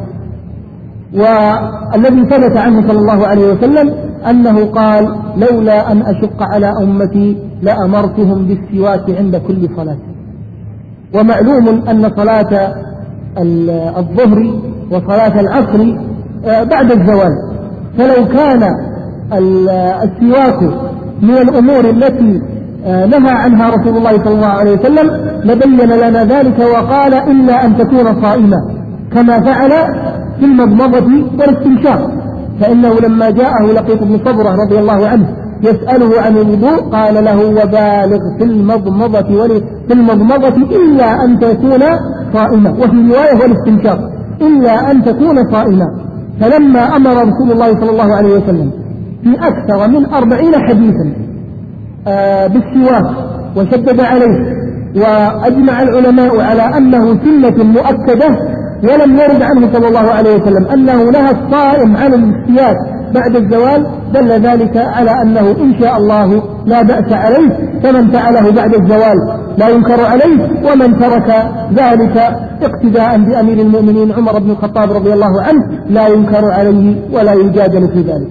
والذي ثبت عنه صلى الله عليه وسلم أنه قال: لولا أن أشق على أمتي لأمرتهم بالسواك عند كل صلاة. ومعلوم أن صلاة الظهر وصلاة العصر بعد الزوال، فلو كان السواك من الأمور التي نهى عنها رسول الله صلى الله عليه وسلم لبين لنا ذلك وقال: إلا أن تكون صائمة، كما فعل في المضمضة والاستنشاق. فإنه لما جاءه لقيط بن صبرة رضي الله عنه يسأله عن الوضوء قال له: وبالغ في المضمضة إلا أن تكون صائمة، وفي رواية والاستنشاق إلا أن تكون صائمة. فلما أمر رسول الله صلى الله عليه وسلم في أكثر من 40 حديثا بالسواك وشدد عليه، وأجمع العلماء على أنه سنة مؤكدة، ولم يرد عنه صلى الله عليه وسلم أنه نهى الصائم عن الاستياك بعد الزوال، دل ذلك على أنه إن شاء الله لا بأس عليه، فمن فعله بعد الزوال لا ينكر عليه، ومن ترك ذلك اقتداء بأمير المؤمنين عمر بن الخطاب رضي الله عنه لا ينكر عليه ولا يجادل في ذلك.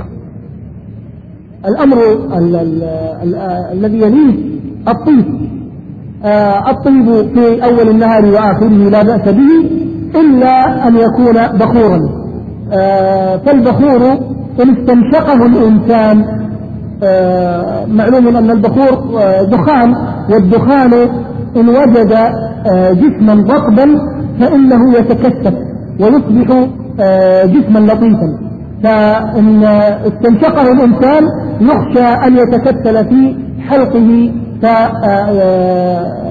الأمر الذي يليه الطيب في أول النهار وآخره لا بأس به، إلا أن يكون بخورا. فالبخور إن استنشقه الإنسان، معلوم أن البخور دخان، والدخان إن وجد جسما رطبا فإنه يتكثف ويصبح جسما لطيفا، فإن استنشقه الإنسان يخشى أن يتكتل في حلقه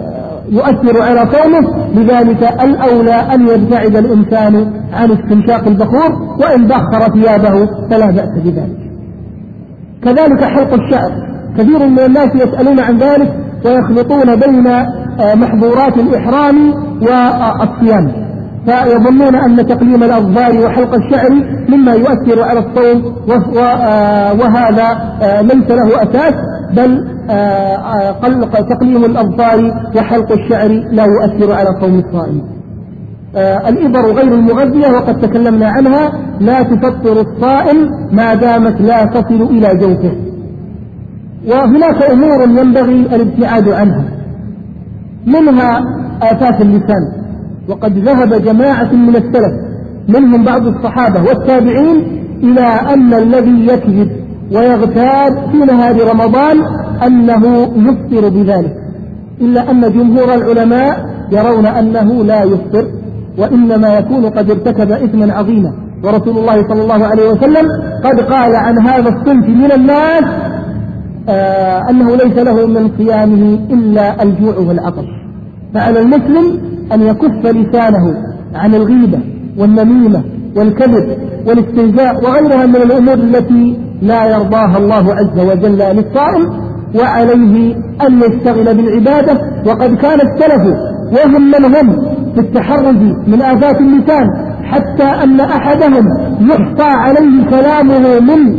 يؤثر على صومه، لذلك الأولى أن يبتعد الإنسان عن استنشاق البخور، وإن بخر ثيابه فلا بأس بذلك. كذلك حلق الشعر، كثير من الناس يسألون عن ذلك ويخلطون بين محظورات الإحرام والصيام، فيظنون أن تقليم الأظفار وحلق الشعر مما يؤثر على الصوم، وهذا ليس له أساس، بل تقليم الأظفار وحلق الشعر لا يؤثر على صوم الصائم. الإبر غير المغذية وقد تكلمنا عنها لا تفطر الصائم ما دامت لا تصل إلى جوفه. وهناك أمور ينبغي الابتعاد عنها، منها آفات اللسان، وقد ذهب جماعة من السلف منهم بعض الصحابة والتابعين إلى أن الذي يكذب ويغتاب في نهار رمضان أنه يفطر بذلك، إلا أن جمهور العلماء يرون أنه لا يفطر، وإنما يكون قد ارتكب إثما عظيما. ورسول الله صلى الله عليه وسلم قد قال عن هذا الصنف من الناس أنه ليس له من صيامه إلا الجوع والعطش. فعلى المسلم أن يكف لسانه عن الغيبة والنميمة والكذب والاستهزاء وغيرها من الأمور التي لا يرضاها الله عز وجل للصائم، وعليه أن يشتغل بالعبادة. وقد كان السلف وهم من هم في التحرز من آفات اللسان، حتى أن أحدهم يحصى عليه كلامه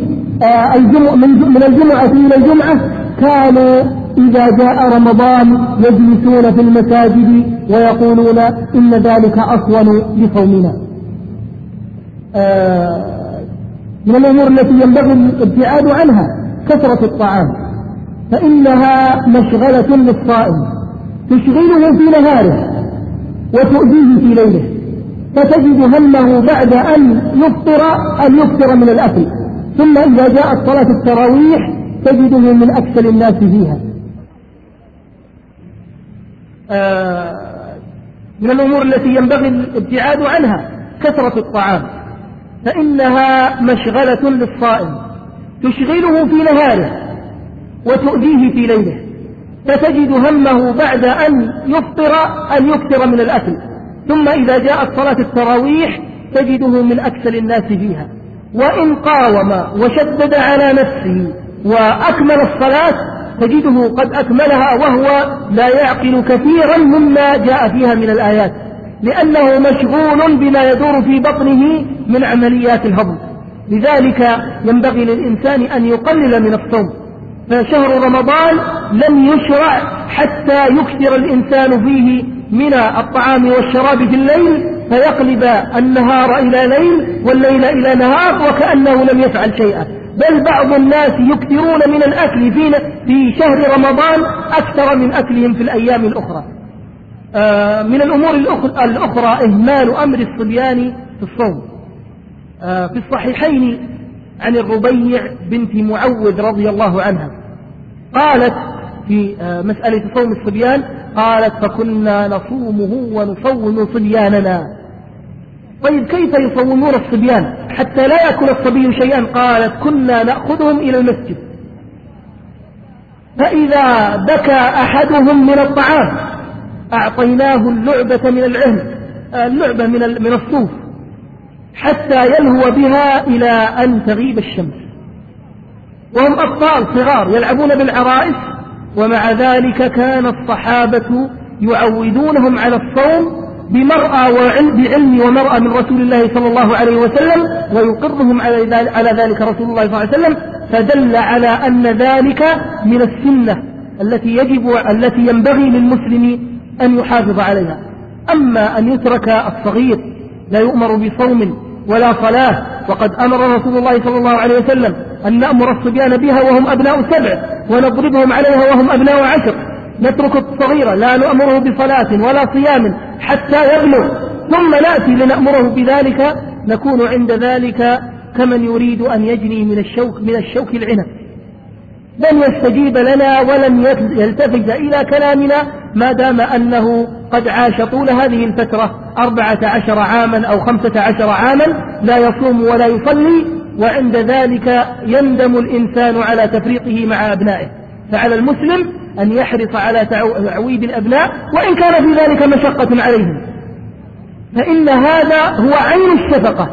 من الجمعة إلى الجمعة، كانوا إذا جاء رمضان يجلسون في المساجد ويقولون إن ذلك أصون لصومنا. من الأمور التي ينبغي الابتعاد عنها كثرة الطعام، فإنها مشغلة للصائم تشغله في نهاره وتؤذيه في ليله، فتجد همه بعد أن يفطر من الأكل، ثم إذا جاءت صلاة التراويح تجده من أكثر الناس فيها. من الأمور التي ينبغي الابتعاد عنها كثرة الطعام، فإنها مشغلة للصائم تشغله في نهاره وتؤذيه في ليله، فتجد همه بعد أن يفطر من الأكل، ثم إذا جاءت صلاة التراويح تجده من أكثر الناس فيها. وإن قاوم وشدد على نفسه وأكمل الصلاة تجده قد أكملها وهو لا يعقل كثيرا مما جاء فيها من الآيات، لأنه مشغول بما يدور في بطنه من عمليات الهضم. لذلك ينبغي للإنسان أن يقلل من الصوم، فشهر رمضان لم يشرع حتى يكثر الإنسان فيه من الطعام والشراب في الليل، فيقلب النهار إلى ليل والليل إلى نهار وكأنه لم يفعل شيئا. بل بعض الناس يكثرون من الأكل في شهر رمضان أكثر من أكلهم في الأيام الأخرى. من الأمور الأخرى إهمال أمر الصبيان في الصوم. في الصحيحين عن الربيع بنت معوذ رضي الله عنها قالت في مسألة صوم الصبيان، قالت فكنا نصومه ونصوم صبياننا. طيب كيف يصومون الصبيان حتى لا يأكل الصبي شيئا؟ قالت كنا نأخذهم إلى المسجد، فإذا بكى أحدهم من الطعام أعطيناه اللعبة من العهن، اللعبة من الصوف، حتى يلهو بها إلى أن تغيب الشمس. وهم أطفال صغار يلعبون بالعرائس، ومع ذلك كان الصحابة يعودونهم على الصوم بعلم ومرأة من رسول الله صلى الله عليه وسلم، ويقرهم على ذلك رسول الله صلى الله عليه وسلم، فدل على أن ذلك من السنة التي ينبغي للمسلم أن يحافظ عليها. أما أن يترك الصغير لا يؤمر بصوم ولا صلاة، وقد أمر رسول الله صلى الله عليه وسلم أن نأمر الصبيان بها وهم أبناء 7 ونضربهم عليها وهم أبناء 10، نترك الصغير لا نأمره بصلاة ولا صيام حتى يبلغ ثم نأتي لنأمره بذلك، نكون عند ذلك كمن يريد أن يجني من الشوك العنب. لن يستجيب لنا ولن يلتفت إلى كلامنا ما دام أنه قد عاش طول هذه الفترة 14 عاما أو 15 عاما لا يصوم ولا يصلي، وعند ذلك يندم الإنسان على تفريطه مع أبنائه. فعلى المسلم أن يحرص على تعويد الأبناء وإن كان في ذلك مشقة عليهم، فإن هذا هو عين الشفقة.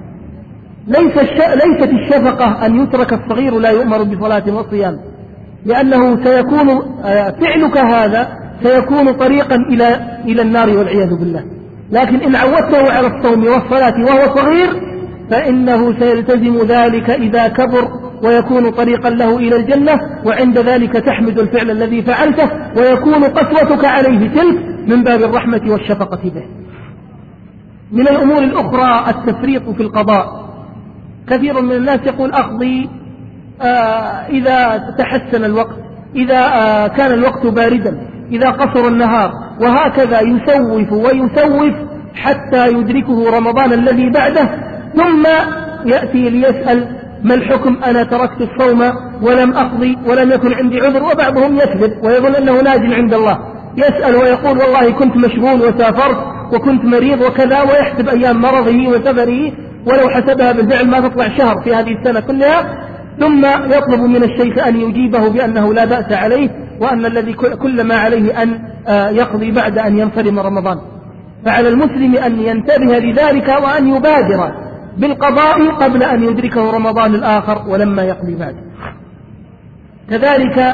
ليست الشفقة أن يترك الصغير لا يؤمر بصلاة وصيام، لأنه سيكون فعلك هذا سيكون طريقا إلى النار والعياذ بالله. لكن إن عودته على الصوم والصلاة وهو صغير فإنه سيلتزم ذلك إذا كبر ويكون طريقا له إلى الجنة، وعند ذلك تحمد الفعل الذي فعلته ويكون قسوتك عليه تلك من باب الرحمة والشفقة به. من الأمور الأخرى التفريط في القضاء. كثير من الناس يقول أقضي إذا تحسن الوقت، إذا كان الوقت باردا، إذا قصر النهار، وهكذا يسوف ويسوف حتى يدركه رمضان الذي بعده، ثم يأتي ليسأل ما الحكم؟ أنا تركت الصوم ولم أقضي ولم يكن عندي عذر. وبعضهم يكذب ويظن أنه ناج عند الله، يسأل ويقول والله كنت مشغول وسافرت وكنت مريض وكذا، ويحسب أيام مرضه وسفره، ولو حسبها بالفعل ما تطلع شهر في هذه السنة كلها، ثم يطلب من الشيخ أن يجيبه بأنه لا بأس عليه، وأن الذي كل ما عليه أن يقضي بعد أن ينصرم رمضان. فعلى المسلم أن ينتبه لذلك وأن يبادر بالقضاء قبل أن يدركه رمضان الآخر ولما يقضي بعد. كذلك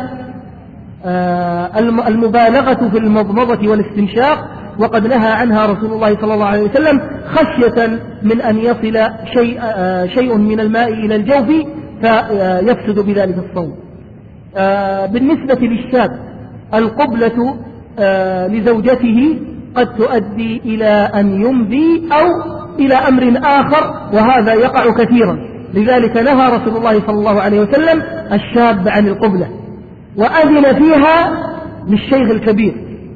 المبالغة في المضمضة والاستنشاق، وقد نهى عنها رسول الله صلى الله عليه وسلم خشية من أن يصل شيء من الماء إلى الجوف فيفسد بذلك الصوم. بالنسبة للشاب القبلة لزوجته قد تؤدي إلى أن يمضي أو إلى أمر آخر، وهذا يقع كثيرا. لذلك نهى رسول الله صلى الله عليه وسلم الشاب عن القبلة، وأذن فيها للشيخ الكبير.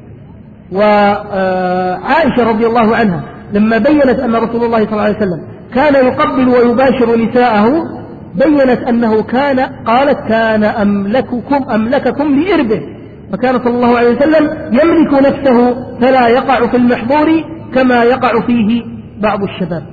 وعائشة رضي الله عنها لما بينت أن رسول الله صلى الله عليه وسلم كان يقبل ويباشر نساءه، بينت أنه قالت كان أملككم لإربه، فكان صلى الله عليه وسلم يملك نفسه فلا يقع في المحظور كما يقع فيه بعض الشباب.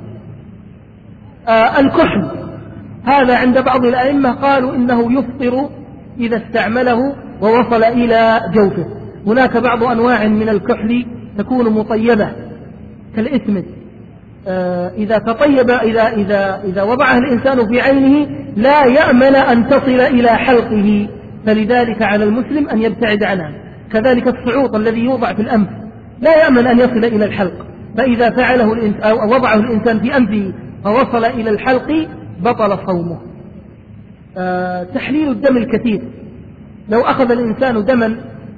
الكحل هذا عند بعض الأئمة قالوا إنه يفطر إذا استعمله ووصل إلى جوفه. هناك بعض أنواع من الكحل تكون مطيبة كالإثمد، إذا تطيب إذا وضعه الإنسان في عينه لا يأمن أن تصل إلى حلقه، فلذلك على المسلم أن يبتعد عنها. كذلك الصعوط الذي يوضع في الأنف لا يأمن أن يصل إلى الحلق، فإذا فعله الإنسان أو وضعه الإنسان في أنفه فوصل إلى الحلق بطل صومه. تحليل الدم الكثير، لو أخذ الإنسان دما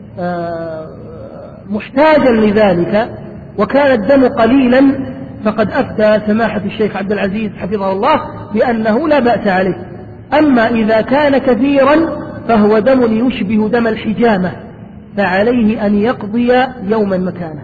محتاجا لذلك وكان الدم قليلا فقد أفتى سماحة الشيخ عبد العزيز حفظه الله بأنه لا بأس عليه. أما إذا كان كثيرا فهو دم يشبه دم الحجامة، فعليه أن يقضي يوما مكانه.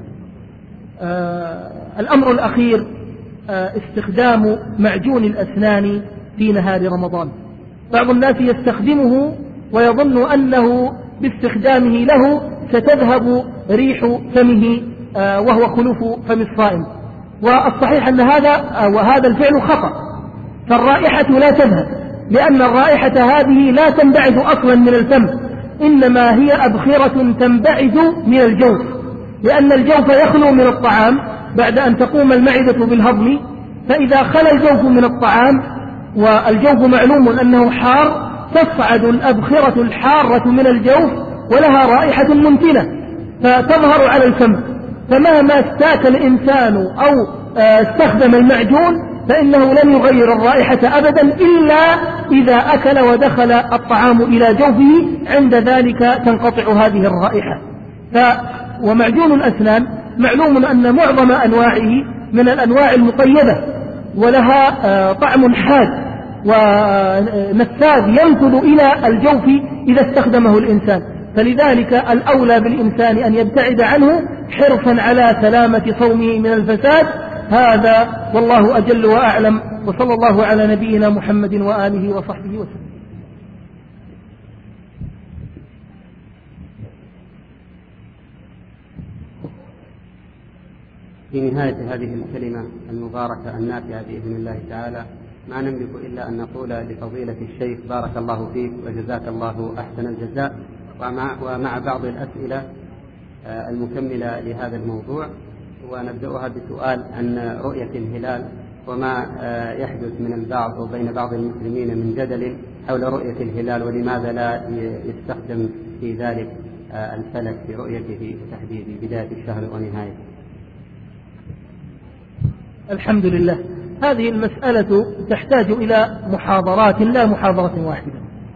الأمر الأخير استخدام معجون الأسنان في نهار رمضان. بعض الناس يستخدمه ويظن أنه باستخدامه له ستذهب ريح فمه وهو خلوف فم الصائم، والصحيح أن هذا الفعل خطأ، فالرائحة لا تذهب، لأن الرائحة هذه لا تنبعث أصلا من الفم، إنما هي أبخرة تنبعث من الجوف، لأن الجوف يخلو من الطعام بعد أن تقوم المعدة بالهضم، فإذا خلى الجوف من الطعام والجوف معلوم أنه حار تصعد الأبخرة الحارة من الجوف ولها رائحة منتنة فتظهر على الفم، فمهما استاك الإنسان أو استخدم المعجون فإنه لن يغير الرائحة أبدا إلا إذا أكل ودخل الطعام إلى جوفه، عند ذلك تنقطع هذه الرائحة. ومعجون الأسنان معلوم أن معظم أنواعه من الأنواع المطيبة ولها طعم حاد ونفاذ ينفذ إلى الجوف إذا استخدمه الإنسان، فلذلك الأولى بالإنسان أن يبتعد عنه حرصا على سلامة صومه من الفساد. هذا والله أجل وأعلم، وصلى الله على نبينا محمد وآله وصحبه وسلم. في نهاية هذه الكلمة المباركة النافعة بإذن الله تعالى ما نملك إلا أن نقول لفضيلة الشيخ بارك الله فيك وجزاك الله أحسن الجزاء، ومع بعض الأسئلة المكملة لهذا الموضوع، ونبدأها بسؤال عن رؤية الهلال وما يحدث من البعض وبين بعض المسلمين من جدل حول رؤية الهلال، ولماذا لا يستخدم في ذلك الفلك في رؤيته وتحديد بداية الشهر ونهايته. الحمد لله. هذه المسألة تحتاج إلى محاضرات لا محاضرة واحدة،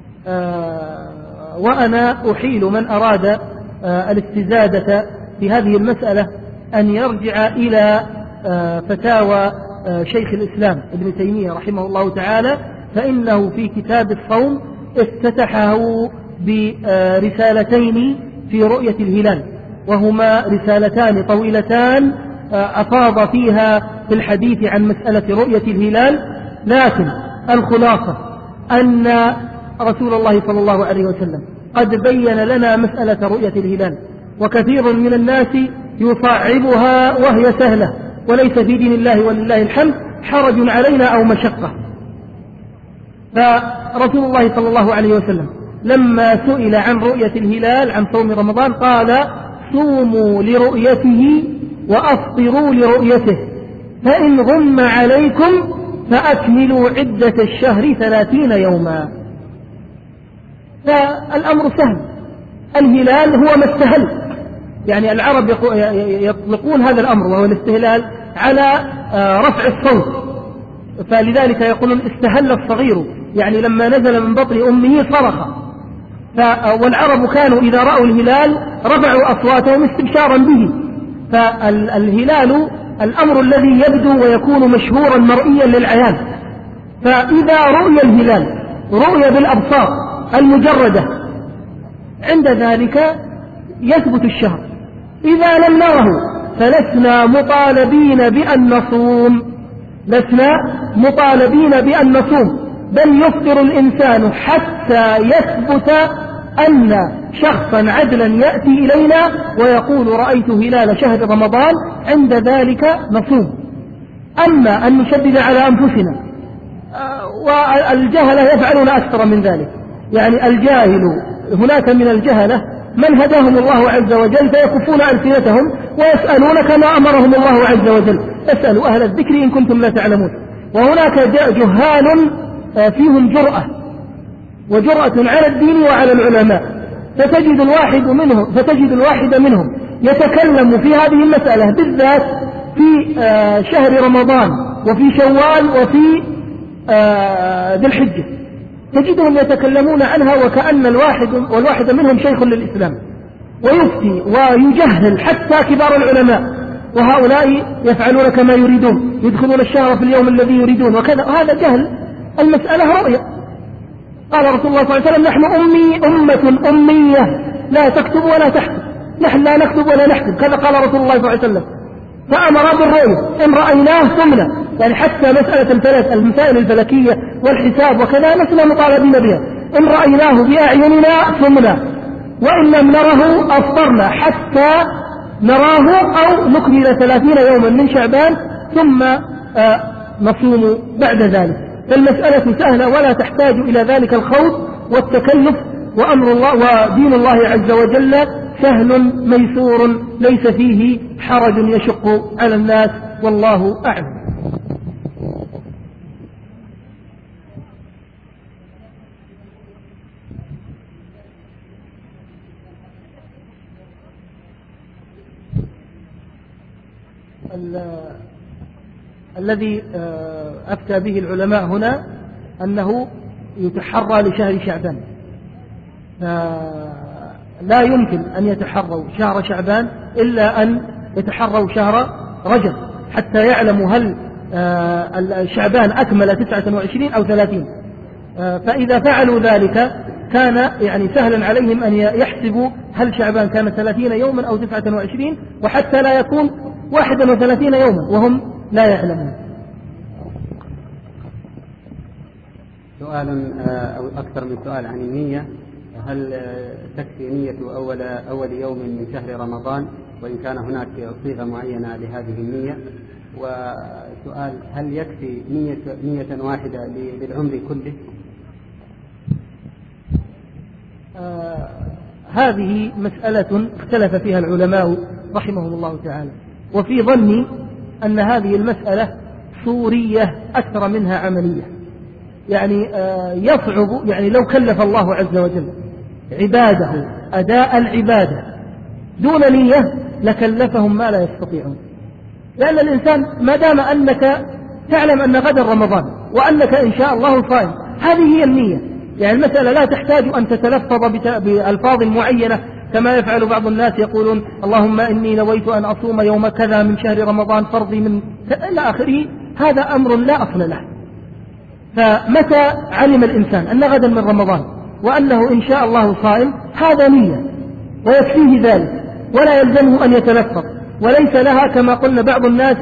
وأنا أحيل من أراد الاستزادة في هذه المسألة أن يرجع إلى فتاوى شيخ الإسلام ابن تيمية رحمه الله تعالى، فإنه في كتاب الصوم افتتحه برسالتين في رؤية الهلال، وهما رسالتان طويلتان أفاض فيها في الحديث عن مسألة رؤية الهلال. لكن الخلاصة أن رسول الله صلى الله عليه وسلم قد بين لنا مسألة رؤية الهلال، وكثير من الناس يصعبها وهي سهلة، وليس في دين الله ولله الحمد حرج علينا أو مشقة. فرسول الله صلى الله عليه وسلم لما سئل عن رؤية الهلال عن صوم رمضان قال: صوموا لرؤيته وأفطروا لرؤيته، فإن غم عليكم فأكملوا عدة الشهر 30 يوما. فالأمر سهل، الهلال هو ما استهل، يعني العرب يطلقون هذا الأمر وهو الاستهلال على رفع الصوت، فلذلك يقولون استهل الصغير، يعني لما نزل من بطن أمه صرخ. والعرب كانوا إذا رأوا الهلال رفعوا أصواتهم استبشارا به. فالهلال الأمر الذي يبدو ويكون مشهورا مرئيا للعيان، فإذا رؤي الهلال رؤي بالأبصار المجردة عند ذلك يثبت الشهر. إذا لم نره فلسنا مطالبين بأن نصوم، لسنا مطالبين بأن نصوم، بل يفطر الإنسان حتى يثبت أن شخصا عدلا يأتي إلينا ويقول: رأيت هلال شهر رمضان، عند ذلك نصوم. أما أن نشدد على أنفسنا، والجهلة يفعلون أكثر من ذلك، يعني الجاهل هناك من الجهلة من هداهم الله عز وجل فيكفون ألسنتهم ويسألون كما أمرهم الله عز وجل: اسألوا أهل الذكر إن كنتم لا تعلمون. وهناك جهال فيهم جرأة وجرأة على الدين وعلى العلماء، فتجد الواحد منهم يتكلم في هذه المسألة بالذات في شهر رمضان وفي شوال وفي ذي الحجة، تجدهم يتكلمون عنها وكأن الواحد منهم شيخ للإسلام، ويفتي ويجهل حتى كبار العلماء، وهؤلاء يفعلون كما يريدون، يدخلون الشهر في اليوم الذي يريدون وكذا. وهذا جهل. المسألة رؤية. قال رسول الله صلى الله عليه وسلم: نحن أمة أمية لا تكتب ولا تحسب، نحن لا نكتب ولا نحسب، كذا قال رسول الله صلى الله عليه وسلم. فأمر بالرؤية، إن رأيناه ثمنا، يعني حتى مسألة الفلك، المسائل الفلكية والحساب وكذا لسنا مطالبين بها، إن رأيناه بأعيننا ثمنا، وإن لم نره أفطرنا حتى نراه أو نكمل 30 يوما من شعبان ثم نصوم بعد ذلك. فالمسألة سهلة ولا تحتاج إلى ذلك الخوض والتكلف، وأمر الله ودين الله عز وجل سهل ميسور ليس فيه حرج يشق على الناس، والله أعلم. الذي أفتى به العلماء هنا أنه يتحرى لشهر شعبان، لا يمكن أن يتحروا شهر شعبان إلا أن يتحروا شهر رجب حتى يعلموا هل شعبان أكمل 29 أو 30. فإذا فعلوا ذلك كان يعني سهلا عليهم أن يحسبوا هل شعبان كان 30 يوما أو 29، وحتى لا يكون 31 يوما وهم لا يعلمون. سؤال أو أكثر من سؤال عن النية: هل تكفي نية أول يوم من شهر رمضان وإن كان هناك صيغة معينة لهذه النية؟ وسؤال: هل يكفي نية واحدة للعمر كله؟ هذه مسألة اختلف فيها العلماء رحمهم الله تعالى، وفي ظني أن هذه المسألة صورية أكثر منها عملية. يعني يصعب، يعني لو كلف الله عز وجل عباده أداء العبادة دون نية لكلفهم ما لا يستطيعون، لأن الإنسان ما دام أنك تعلم أن غدا رمضان وأنك إن شاء الله صائم، هذه هي النية. يعني المسألة لا تحتاج أن تتلفظ بألفاظ معينة كما يفعل بعض الناس، يقولون اللهم إني نويت أن أصوم يوم كذا من شهر رمضان فرضي من إلى آخره. هذا أمر لا أصل له. فمتى علم الإنسان أن غدا من رمضان وأنه إن شاء الله صائم، هذا نية ويكفيه ذلك، ولا يلزمه أن يتلفظ. وليس لها كما قلنا بعض الناس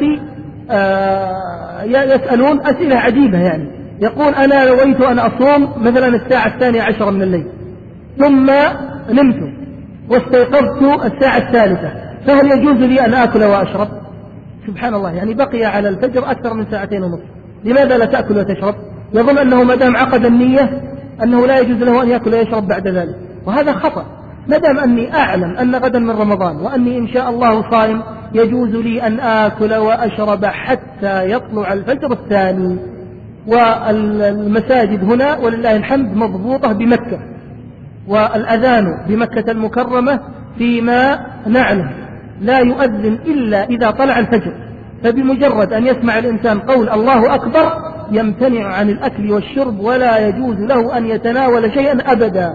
يسألون أسئلة عجيبة، يعني يقول أنا نويت أن أصوم مثلا الساعة 12 من الليل ثم نمت واستيقظت الساعة 3، فهل يجوز لي أن آكل وأشرب؟ سبحان الله، يعني بقي على الفجر أكثر من 2.5 ساعة، لماذا لا تأكل وتشرب؟ يظن أنه ما دام عقد النية أنه لا يجوز له أن يأكل ويشرب بعد ذلك، وهذا خطأ. ما دام أني أعلم أن غدا من رمضان وأني إن شاء الله صائم، يجوز لي أن آكل وأشرب حتى يطلع الفجر الثاني. والمساجد هنا ولله الحمد مضبوطة بمكة، والأذان بمكة المكرمة فيما نعلم لا يؤذن إلا إذا طلع الفجر، فبمجرد أن يسمع الإنسان قول الله أكبر يمتنع عن الأكل والشرب ولا يجوز له أن يتناول شيئا أبدا.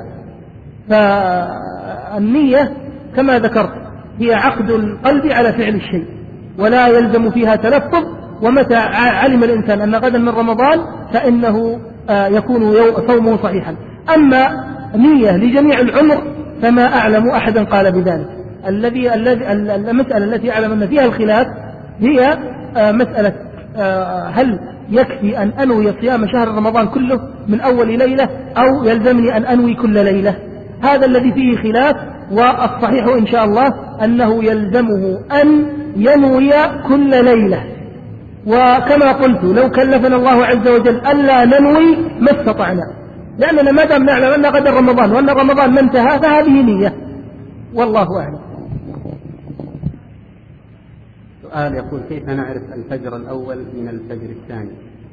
فالنية كما ذكرت هي عقد القلب على فعل الشيء ولا يلزم فيها تلفظ. ومتى علم الإنسان أن غدا من رمضان فإنه يكون صومه صحيحا. أما نية لجميع العمر فما أعلم أحدا قال بذلك. المسألة التي أعلم أن فيها الخلاف هي مسألة هل يكفي أن أنوي صيام شهر رمضان كله من أول ليلة أو يلزمني أن أنوي كل ليلة. هذا الذي فيه خلاف، والصحيح إن شاء الله أنه يلزمه أن ينوي كل ليلة. وكما قلت لو كلفنا الله عز وجل ألا ننوي ما استطعنا، لأننا ما دام نعلم أن غدا رمضان وأن رمضان ما انتهى فهذه نية، والله أعلم. سؤال يقول كيف نعرف الفجر الأول من الفجر الثاني؟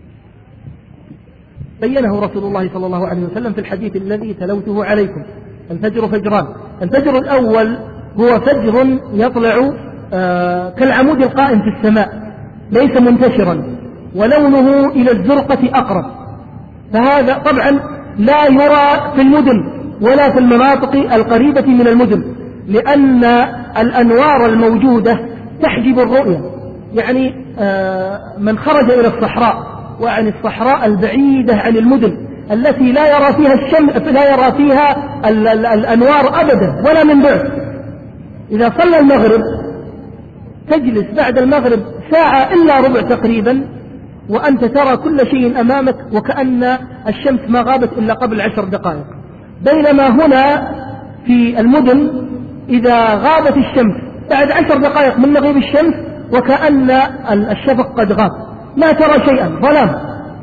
بينه رسول الله صلى الله عليه وسلم في الحديث الذي تلوته عليكم. الفجر فجران، الفجر الأول هو فجر يطلع كالعمود القائم في السماء ليس منتشرا ولونه إلى الزرقة أقرب، فهذا طبعا لا يرى في المدن ولا في المناطق القريبة من المدن، لأن الأنوار الموجودة تحجب الرؤية. يعني من خرج إلى الصحراء وعن الصحراء البعيدة عن المدن التي لا يرى فيها الشمس لا يرى فيها الأنوار أبدا ولا من بعد، إذا صلى المغرب تجلس بعد المغرب ساعة إلا ربع تقريبا وأنت ترى كل شيء أمامك وكأن الشمس ما غابت إلا قبل 10 دقائق. بينما هنا في المدن إذا غابت الشمس بعد 10 دقائق من مغيب الشمس وكأن الشفق قد غاب، لا ترى شيئا، ظلام.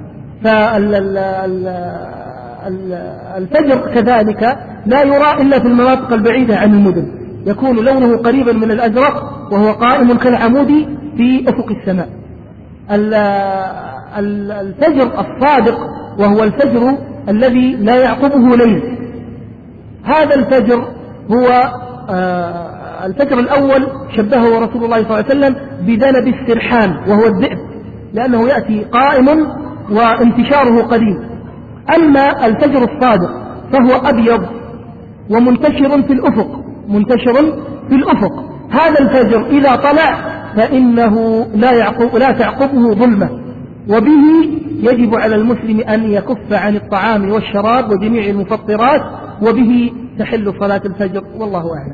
فالفجر كذلك لا يرى إلا في المناطق البعيدة عن المدن، يكون لونه قريبا من الأزرق وهو قائم كالعمود في أفق السماء. الفجر الصادق وهو الفجر الذي لا يعقبه ليل، هذا الفجر هو الفجر الأول شبهه رسول الله صلى الله عليه وسلم بذنب السرحان وهو الذئب، لأنه يأتي قائم وانتشاره قديم. أما الفجر الصادق فهو أبيض ومنتشر في الأفق، هذا الفجر إذا طلع فإنه لا تعقبه ظلمة، وبه يجب على المسلم أن يكف عن الطعام والشراب وجميع المفطرات، وبه تحل صلاة الفجر، والله أعلم.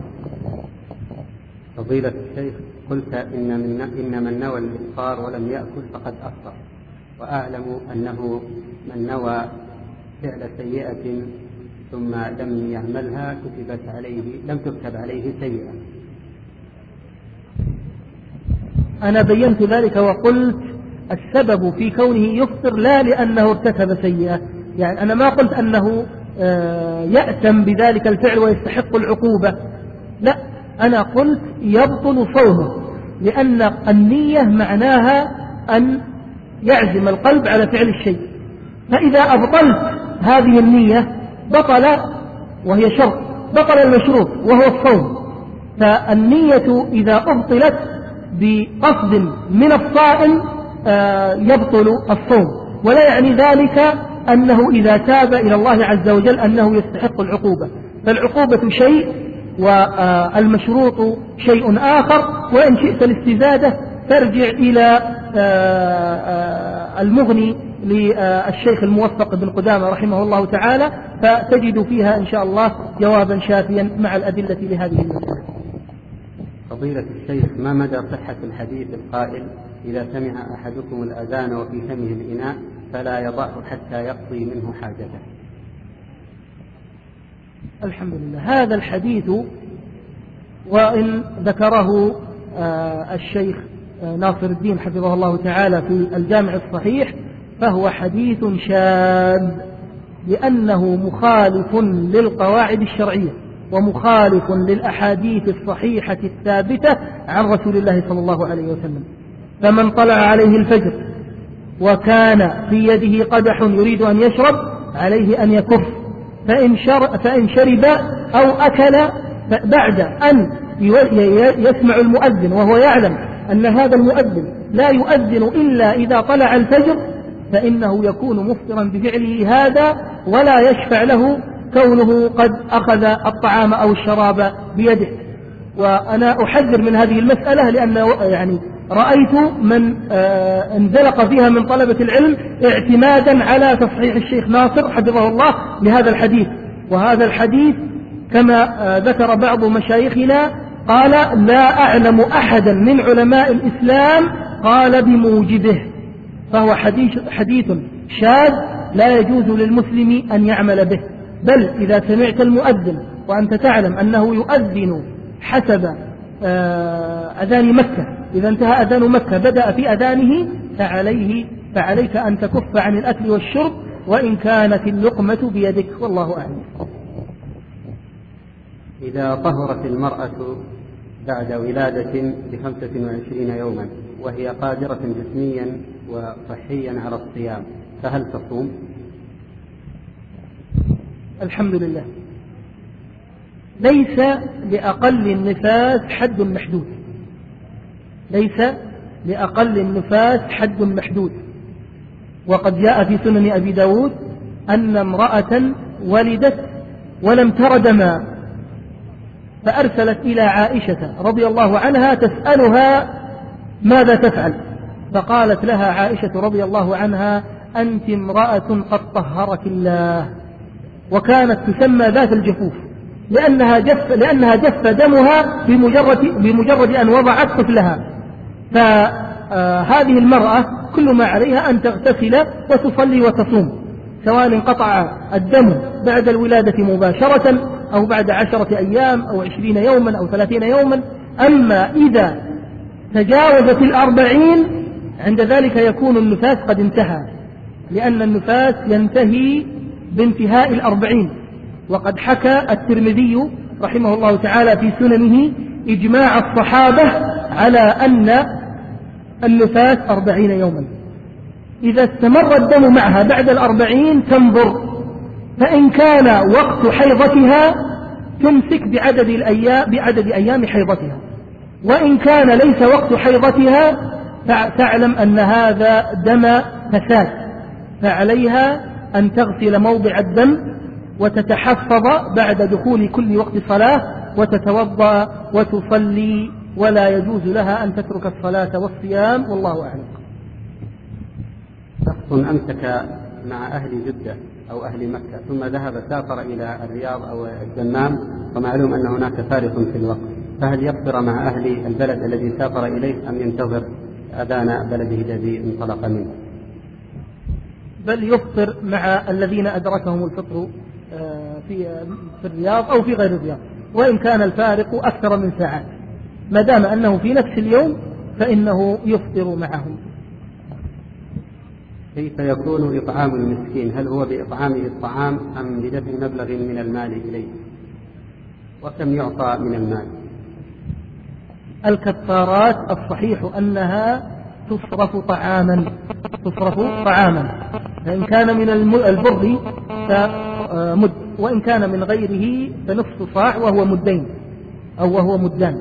فضيلة الشيخ، قلت إن من نوى الإفطار ولم يأكل فقد أفطر، وأعلم أنه من نوى فعل سيئة ثم لم يعملها لم تكتب عليه سيئة. أنا بينت ذلك وقلت السبب في كونه يفطر لا لأنه ارتكب سيئة، يعني أنا ما قلت أنه يأتم بذلك الفعل ويستحق العقوبة. لا، أنا قلت يبطل صومه، لأن النية معناها أن يعزم القلب على فعل الشيء، فإذا أبطلت هذه النية بطل، وهي شرط، بطل المشروط وهو الصوم. فالنية إذا أبطلت بقصد من الصائم يبطل الصوم، ولا يعني ذلك أنه إذا تاب إلى الله عز وجل أنه يستحق العقوبة، فالعقوبة شيء والمشروط شيء آخر. وإن شئت الاستزادة ترجع إلى المغني للشيخ الموفق بن قدامة رحمه الله تعالى، فتجد فيها إن شاء الله جوابا شافيا مع الأدلة لهذه المسألة. فضيلة الشيخ، ما مدى صحة الحديث القائل إذا سمع أحدكم الأذان وفي فمه الإناء فلا يضعه حتى يقضي منه حاجته؟ الحمد لله، هذا الحديث وإن ذكره الشيخ ناصر الدين حفظه الله تعالى في الجامع الصحيح فهو حديث شاذ، لأنه مخالف للقواعد الشرعية ومخالف للأحاديث الصحيحة الثابتة عن رسول الله صلى الله عليه وسلم. فمن طلع عليه الفجر وكان في يده قدح يريد أن يشرب عليه أن يكف، فإن شرب أو أكل بعد أن يسمع المؤذن وهو يعلم أن هذا المؤذن لا يؤذن إلا إذا طلع الفجر فإنه يكون مفطرا بفعله هذا، ولا يشفع له كونه قد أخذ الطعام أو الشراب بيده. وأنا أحذر من هذه المسألة، لأن يعني رأيت من انزلق فيها من طلبة العلم اعتمادا على تصحيح الشيخ ناصر حفظه الله لهذا الحديث. وهذا الحديث كما ذكر بعض مشايخنا قال لا أعلم أحدا من علماء الإسلام قال بموجبه، فهو حديث شاذ لا يجوز للمسلم أن يعمل به. بل إذا سمعت المؤذن وأنت تعلم أنه يؤذن حسب أذان مكة، إذا انتهى أذان مكة بدأ في أذانه فعليك أن تكف عن الأكل والشرب وإن كانت اللقمة بيدك، والله أعلم. إذا طهرت المرأة بعد ولادة ب25 يوما وهي قادرة جسميا وصحيا على الصيام فهل تصوم؟ الحمد لله، ليس لأقل النفاس حد محدود، ليس لأقل النفاس حد محدود. وقد جاء في سنن أبي داود أن امرأة ولدت ولم تر دما فأرسلت إلى عائشة رضي الله عنها تسألها ماذا تفعل، فقالت لها عائشة رضي الله عنها أنت امرأة قد طهرك الله. وكانت تسمى ذات الجفوف لأنها جف دمها بمجرد أن وضعت طفلها. فهذه المرأة كل ما عليها أن تغتسل وتصلي وتصوم، سواء انقطع الدم بعد الولادة مباشرة أو بعد 10 أيام أو 20 يوما أو 30 يوما. أما إذا تجاوزت 40 عند ذلك يكون النفاس قد انتهى، لأن النفاس ينتهي بانتهاء 40. وقد حكى الترمذي رحمه الله تعالى في سننه إجماع الصحابة على أن النفاس 40 يوما. إذا استمر الدم معها بعد 40 تنظر، فإن كان وقت حيضتها تمسك بعدد أيام حيضتها، وإن كان ليس وقت حيضتها تعلم أن هذا دم فساد، فعليها أن تغسل موضع الدم وتتحفظ بعد دخول كل وقت صلاة وتتوضأ وتصلي، ولا يجوز لها أن تترك الصلاة والصيام، والله أعلم. شخص أمسك مع أهل جدة أو أهل مكة ثم سافر إلى الرياض أو الدمام، ومعلوم أن هناك فارق في الوقت، فهل يفطر مع أهل البلد الذي سافر إليه أم ينتظر أذان بلده الذي انطلق منه؟ بل يفطر مع الذين أدركهم الفطر في الرياض أو في غير الرياض، وإن كان الفارق أكثر من ساعات، ما دام أنه في نفس اليوم فإنه يفطر معهم. كيف يكون إطعام المسكين؟ هل هو بإطعامه الطعام أم بدفع مبلغ من المال إليه؟ وكم يعطى من المال؟ الكفارات الصحيح أنها تصرف طعاما، فإن كان من البر فمد، وإن كان من غيره فنصف صاع وهو مدين أو وهو مدان.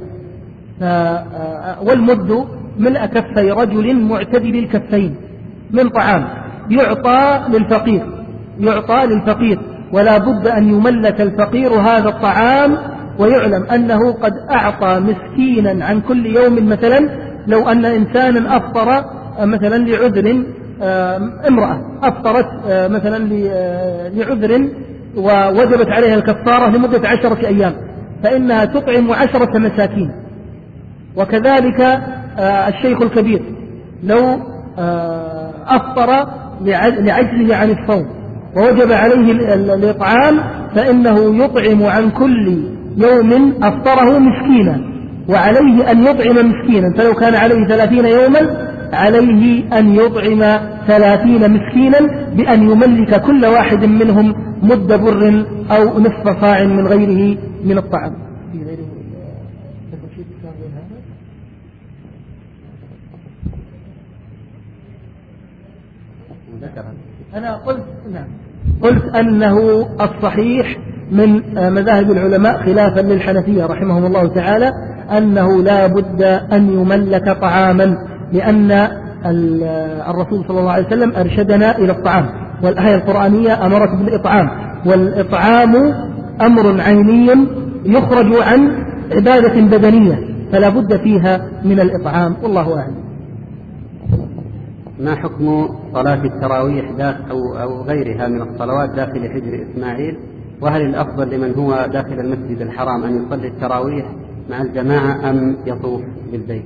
والمد ملء كفي رجل معتدل الكفين من طعام يعطى للفقير، ولا بد أن يملك الفقير هذا الطعام، ويعلم أنه قد أعطى مسكينا عن كل يوم. مثلا لو أن إنسانا أفطر مثلا لعذر، امرأة أفطرت مثلا لعذر ووجبت عليها الكفارة لمدة 10 أيام، فإنها تطعم 10 مساكين. وكذلك الشيخ الكبير لو أفطر لعجزه عن الصوم ووجب عليه الإطعام، فإنه يطعم عن كل يوم أفطره مسكينا، وعليه أن يطعم مسكينا. فلو كان عليه 30 يوما عليه أن يطعم 30 مسكينا بأن يملك كل واحد منهم مد بر أو نصف صاع من غيره من الطعام. أنا قلت أنه الصحيح من مذاهب العلماء خلافا للحنفية رحمهم الله تعالى أنه لا بد أن يملك طعاما، لأن الرسول صلى الله عليه وسلم أرشدنا إلى الطعام، والآية القرآنية أمرت بالإطعام، والإطعام أمر عيني يخرج عن عبادة بدنية، فلا بد فيها من الإطعام، والله أعلم. ما حكم صلاة التراويح أو غيرها من الصلوات داخل حجر إسماعيل؟ وهل الأفضل لمن هو داخل المسجد الحرام أن يصلي التراويح مع الجماعة أم يطوف بالبيت؟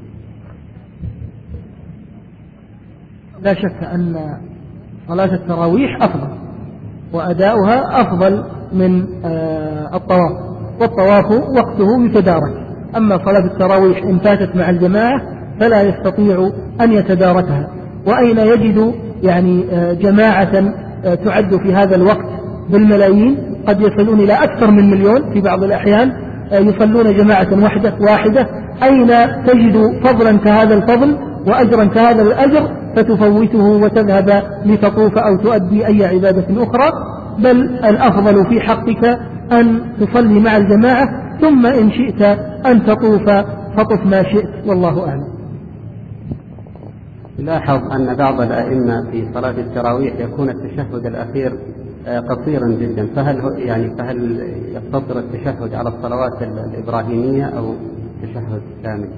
لا شك أن صلاة التراويح أفضل وأداؤها أفضل من الطواف، والطواف وقته يتدارك. أما صلاة التراويح إن فاتت مع الجماعة فلا يستطيع أن يتداركها. وأين يجد يعني جماعة تعد في هذا الوقت بالملايين، قد يصلون إلى أكثر من 1,000,000 في بعض الأحيان يصلون جماعة واحدة. أين تجد فضلا كهذا الفضل وأجرا كهذا الأجر فتفوته وتذهب لتطوف أو تؤدي أي عبادة أخرى؟ بل الأفضل في حقك أن تصلي مع الجماعة، ثم إن شئت أن تطوف فطف ما شئت، والله أعلم. لاحظ أن بعض الأئمة في صلاة التراويح يكون التشهد الأخير قصيرا جدا، فهل يقتصر التشهد على الصلوات الإبراهيمية أو تشهد كامل؟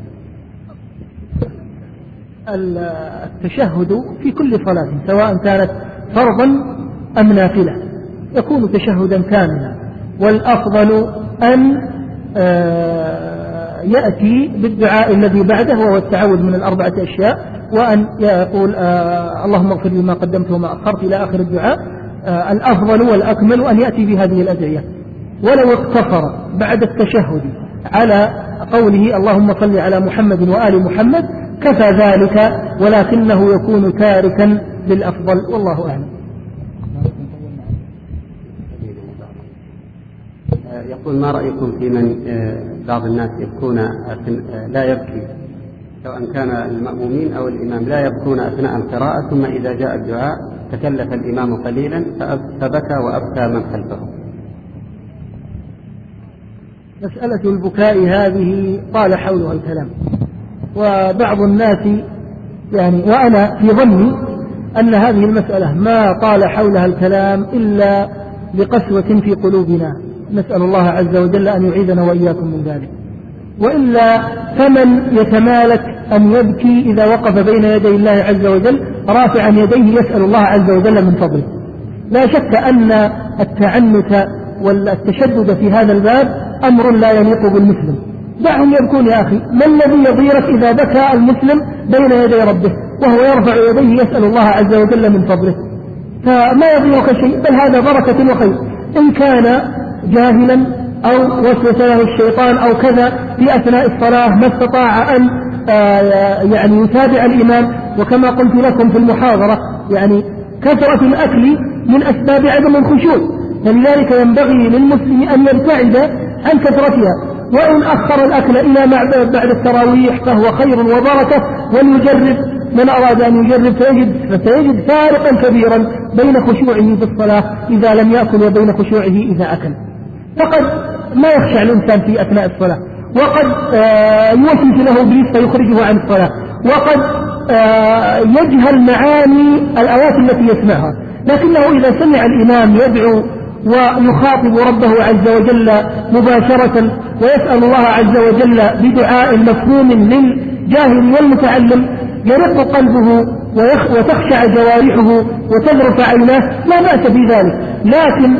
التشهد في كل صلاة سواء كانت فرضا أم نافلة يكون تشهدا كاملا، والأفضل أن يأتي بالدعاء الذي بعده وهو التعوذ من 4 أشياء، وأن يقول اللهم اغفر لي ما قدمت وما أخرت إلى آخر الدعاء. الأفضل والأكمل أن يأتي بهذه الأدعية. ولو اقتصر بعد التشهد على قوله اللهم صل على محمد وآل محمد كفى ذلك، ولكنه يكون تاركا للأفضل، والله أعلم. يقول ما رأيكم في من بعض الناس يبكون لا يبكي، سواء كان المأمومين أو الإمام لا يبكون أثناء القراءة، ثم إذا جاء الدعاء تكلف الإمام قليلا فبكى وأبكى من خلفه؟ مسألة البكاء هذه طال حولها الكلام، وبعض الناس يعني وأنا في ظني أن هذه المسألة ما طال حولها الكلام إلا لقسوة في قلوبنا، نسأل الله عز وجل أن يعيذنا وإياكم من ذلك. وإلا فمن يتمالك أن يبكي إذا وقف بين يدي الله عز وجل رافعا يديه يسأل الله عز وجل من فضله؟ لا شك أن التعنت والتشدد في هذا الباب أمر لا يليق بالمسلم. دعهم يبكون يا أخي، ما الذي يضيرك إذا بكى المسلم بين يدي ربه وهو يرفع يديه يسأل الله عز وجل من فضله؟ فما يضيرك شيء، بل هذا بركة وخير. إن كان جاهلا أو وسوس له الشيطان أو كذا في أثناء الصلاة ما استطاع أن يعني يتابع الإمام، وكما قلت لكم في المحاضرة يعني كثرة الأكل من أسباب عدم الخشوع، فلذلك ينبغي للمسلم أن يبتعد عن كثرتها، وإن أخر الأكل إلى بعد التراويح فهو خير وبركة، وليجرب من أراد أن يجرب فسيجد فارقا كبيرا بين خشوعه في الصلاة إذا لم يأكل وبين خشوعه إذا أكل. فقد ما يخشع الإنسان في أثناء الصلاة، وقد يوسوس له إبليس فيخرجه عن الصلاة، وقد يجهل معاني الآيات التي يسمعها، لكنه إذا سمع الإمام يدعو ويخاطب ربه عز وجل مباشرة ويسأل الله عز وجل بدعاء مفهوم للجاهل والمتعلم يرق قلبه وتخشع جوارحه وتذرف عيناه، لا بأس في ذلك. لكن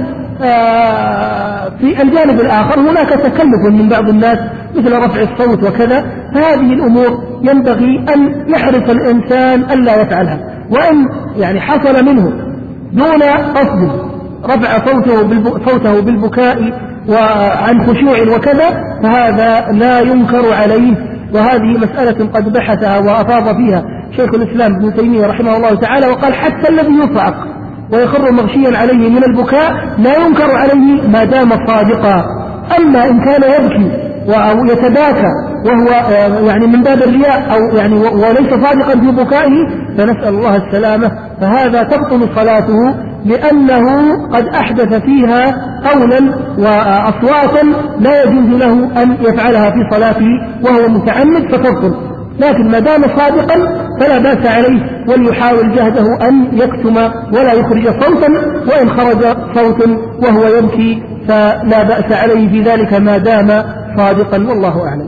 في الجانب الآخر هناك تكلف من بعض الناس مثل رفع الصوت وكذا، هذه الأمور ينبغي أن يحرص الإنسان ألا يفعلها، وإن يعني حصل منه دون قصد رفع صوته بالبكاء وعن خشوع وكذا فهذا لا ينكر عليه، وهذه مسألة قد بحثها وأفاض فيها شيخ الإسلام ابن تيمية رحمه الله تعالى، وقال حتى الذي يصعق ويخر مغشيا عليه من البكاء لا ينكر عليه ما دام صادقا. أما إن كان يبكي أو يتباكى وهو يعني من باب الرياء أو يعني وليس صادقا في بكائه فنسأل الله السلامة، فهذا تبطل صلاته لأنه قد أحدث فيها قولا وأصواتا لا يجوز له أن يفعلها في صلاته وهو متعمد فتبطل. لكن ما دام صادقا فلا بأس عليه وليحاول جهده أن يكتم ولا يخرج صوتا، وإن خرج صوت وهو يبكي فلا بأس عليه في ذلك ما دام صادقا، والله أعلم.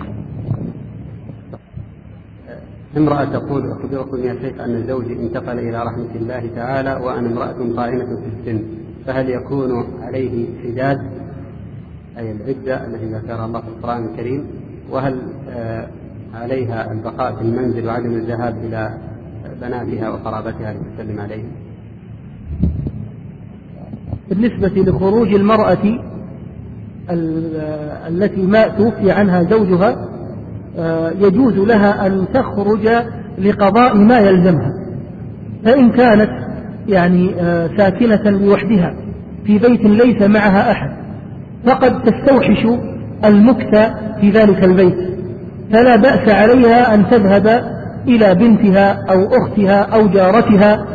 امرأة تقول: أخبركم يا شيخ أن زوجي انتقل إلى رحمة الله تعالى وأنا امرأة قائمة في السن، فهل يكون عليه حداد أي العدة التي ذكرها الله في القرآن الكريم؟ وهل عليها البقاء في المنزل وعدم الذهاب إلى بناتها وقرابتها لتسلم عليهم؟ بالنسبة لخروج المرأة التي ما توفي عنها زوجها يجوز لها أن تخرج لقضاء ما يلزمها، فإن كانت يعني ساكنة لوحدها في بيت ليس معها أحد فقد تستوحش المكت في ذلك البيت، فلا بأس عليها أن تذهب إلى بنتها أو أختها أو جارتها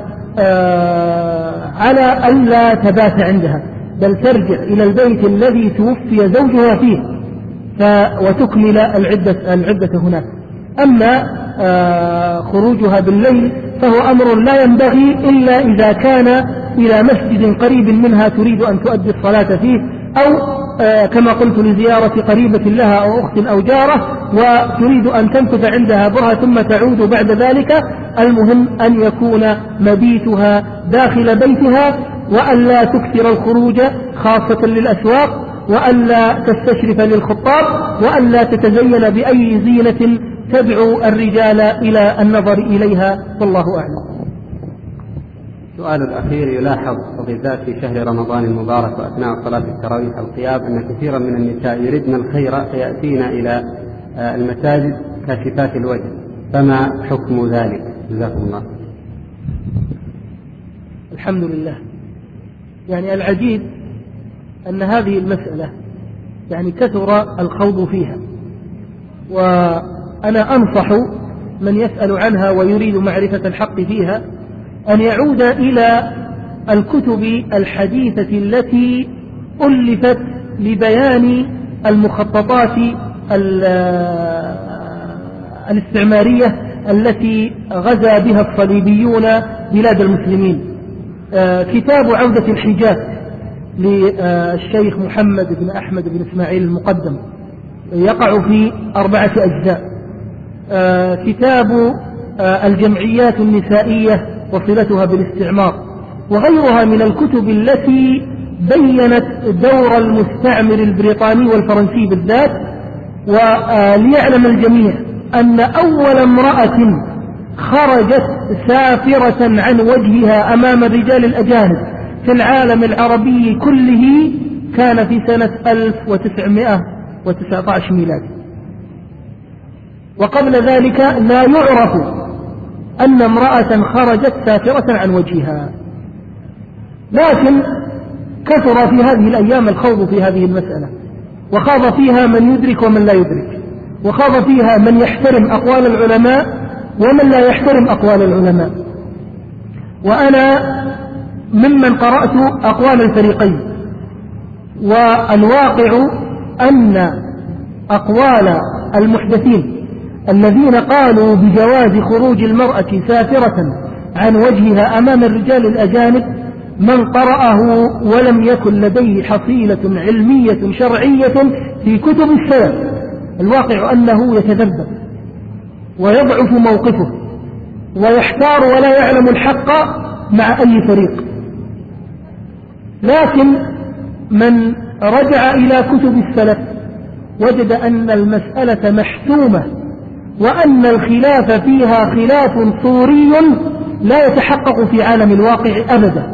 على أن لا تبات عندها، بل ترجع إلى البيت الذي توفي زوجها فيه وتكمل العدة هناك. أما خروجها بالليل فهو أمر لا ينبغي إلا إذا كان إلى مسجد قريب منها تريد أن تؤدي الصلاة فيه، أو كما قلت لزيارة قريبة لها أو أخت أو جارة وتريد أن تمكث عندها برهة ثم تعود بعد ذلك. المهم أن يكون مبيتها داخل بيتها، وأن لا تكثر الخروج خاصة للأسواق، وأن لا تستشرف للخطاب، وأن لا تتزين بأي زينة تدعو الرجال إلى النظر إليها، والله أعلم. السؤال الأخير: يلاحظ وبالذات في شهر رمضان المبارك وأثناء صلاة التراويح القيام أن كثيرا من النساء يردن الخير فيأتين إلى المساجد كاشفات الوجه، فما حكم ذلك؟ جزاكم الله. الحمد لله. يعني العجيب أن هذه المسألة يعني كثر الخوض فيها، وأنا أنصح من يسأل عنها ويريد معرفة الحق فيها أن يعود إلى الكتب الحديثة التي ألفت لبيان المخططات الاستعمارية التي غزا بها الصليبيون بلاد المسلمين. كتاب عودة الحجاز للشيخ محمد بن أحمد بن إسماعيل المقدم يقع في 4 أجزاء. كتاب الجمعيات النسائية وصلتها بالاستعمار، وغيرها من الكتب التي بينت دور المستعمر البريطاني والفرنسي بالذات. وليعلم الجميع أن أول امرأة خرجت سافرة عن وجهها أمام الرجال الأجانب في العالم العربي كله كان في سنة 1919 ميلادي، وقبل ذلك لا يعرف أن امرأة خرجت سافرة عن وجهها، لكن كثر في هذه الأيام الخوض في هذه المسألة، وخاض فيها من يدرك ومن لا يدرك، وخاض فيها من يحترم أقوال العلماء ومن لا يحترم أقوال العلماء. وأنا ممن قرأت أقوال الفريقين، والواقع أن أقوال المحدثين الذين قالوا بجواز خروج المرأة سافرة عن وجهها أمام الرجال الأجانب من قرأه ولم يكن لديه حصيلة علمية شرعية في كتب السلف، الواقع أنه يتذبذب ويضعف موقفه ويحتار ولا يعلم الحق مع أي فريق. لكن من رجع إلى كتب السلف وجد أن المسألة محسومة، وأن الخلاف فيها خلاف صوري لا يتحقق في عالم الواقع أبدا.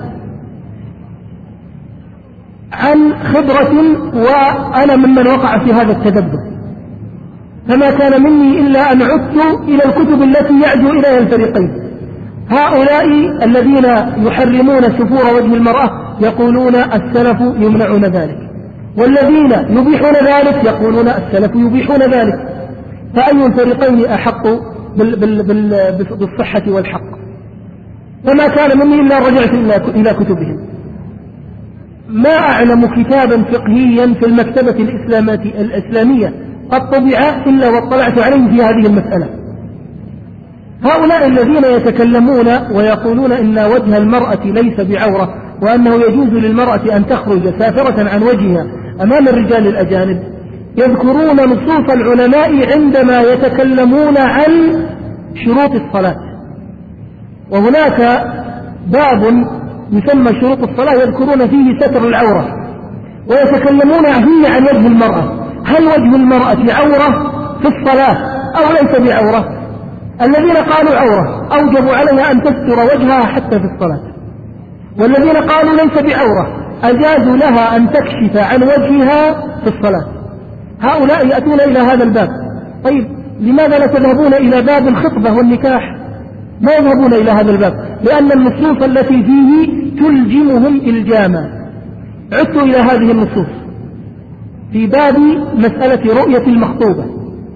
عن خبرة وأنا ممن وقع في هذا التدبر، فما كان مني إلا أن عدت إلى الكتب التي يعجو إليها الفريقين. هؤلاء الذين يحرمون سفور وجه المرأة يقولون السلف يمنعون ذلك، والذين يبيحون ذلك يقولون السلف يبيحون ذلك، فأي الفريقين أحق بالصحة والحق؟ فما كان مني إلا رجعت إلى كتبهم. ما أعلم كتابا فقهيا في المكتبة الإسلامية قد طبع إلا واطلعت عليه في هذه المسألة. هؤلاء الذين يتكلمون ويقولون إن وجه المرأة ليس بعورة، وأنه يجوز للمرأة أن تخرج سافرة عن وجهها أمام الرجال الأجانب، يذكرون نصوص العلماء عندما يتكلمون عن شروط الصلاة. وهناك باب يسمى شروط الصلاة يذكرون فيه ستر العورة، ويتكلمون فيه عن وجه المرأة، هل وجه المرأة عورة في الصلاة أو ليس بعورة؟ الذين قالوا عورة أوجبوا عليها أن تستر وجهها حتى في الصلاة، والذين قالوا ليس بعورة أجازوا لها أن تكشف عن وجهها في الصلاة. هؤلاء يأتون إلى هذا الباب. طيب لماذا لا تذهبون إلى باب الخطبة والنكاح؟ ما يذهبون إلى هذا الباب لأن النصوص التي فيه تلجمهم إلجاما. عدت إلى هذه النصوص في باب مسألة رؤية المخطوبة.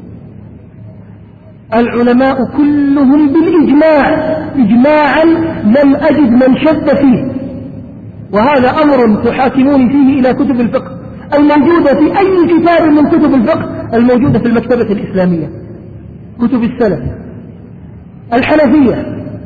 العلماء كلهم بالإجماع إجماعا لم أجد من شد فيه، وهذا أمر تحاكمون فيه إلى كتب الفقه الموجودة في أي كتاب من كتب الفقه الموجودة في المكتبة الإسلامية، كتب السلف. الحنفية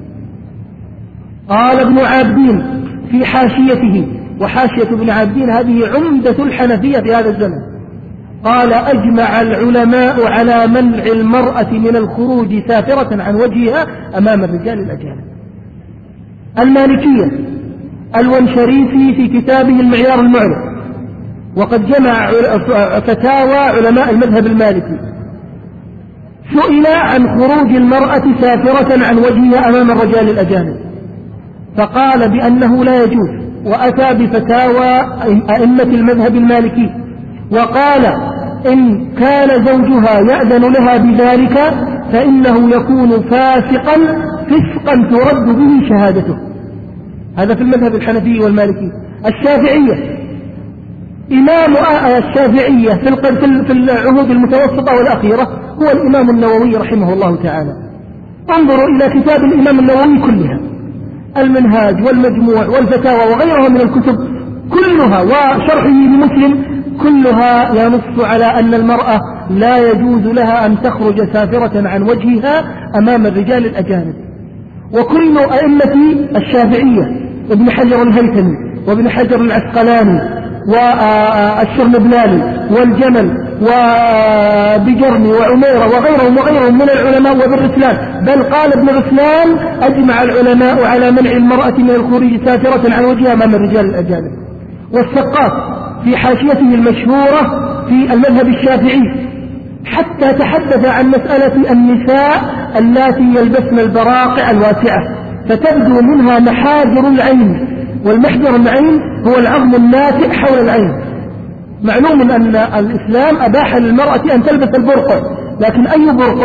قال ابن عابدين في حاشيته، وحاشية ابن عابدين هذه عمدة الحنفية في هذا الزمن، قال أجمع العلماء على منع المرأة من الخروج سافرة عن وجهها أمام الرجال الأجانب. المالكية الونشريفي في كتابه المعيار المعرف، وقد جمع فتاوى علماء المذهب المالكي، سئل عن خروج المرأة سافرة عن وجهها أمام الرجال الأجانب فقال بأنه لا يجوز، وأتى بفتاوى أئمة المذهب المالكي وقال إن كان زوجها يأذن لها بذلك فإنه يكون فاسقا فسقا ترد به شهادته. هذا في المذهب الحنفي والمالكي. الشافعية إمام الشافعية في العهود المتوسطة والأخيرة هو الإمام النووي رحمه الله تعالى. انظروا إلى كتاب الإمام النووي كلها، المنهاج والمجموع والفتاوى وغيرها من الكتب كلها، وشرحه لمسلم كلها ينص على أن المرأة لا يجوز لها أن تخرج سافرة عن وجهها أمام الرجال الأجانب. وكل أئمة الشافعية ابن حجر الهيثمي وابن حجر العسقلاني والشرنبلاني والجمل وبجرمي وعميرة وغيرهم من العلماء وابن رسلان، بل قال ابن رسلان أجمع العلماء على منع المرأة من الخروج سافرة عن وجهها أمام الرجال الأجانب. والسقاف في حاشيته المشهورة في المذهب الشافعي حتى تحدث عن مسألة النساء اللاتي يلبسن البراقع الواسعة فتبدو منها محاجر العين، والمحجر العين هو العظم الناتئ حول العين. معلوم أن الإسلام أباح للمرأة أن تلبس البرقع، لكن أي برقع؟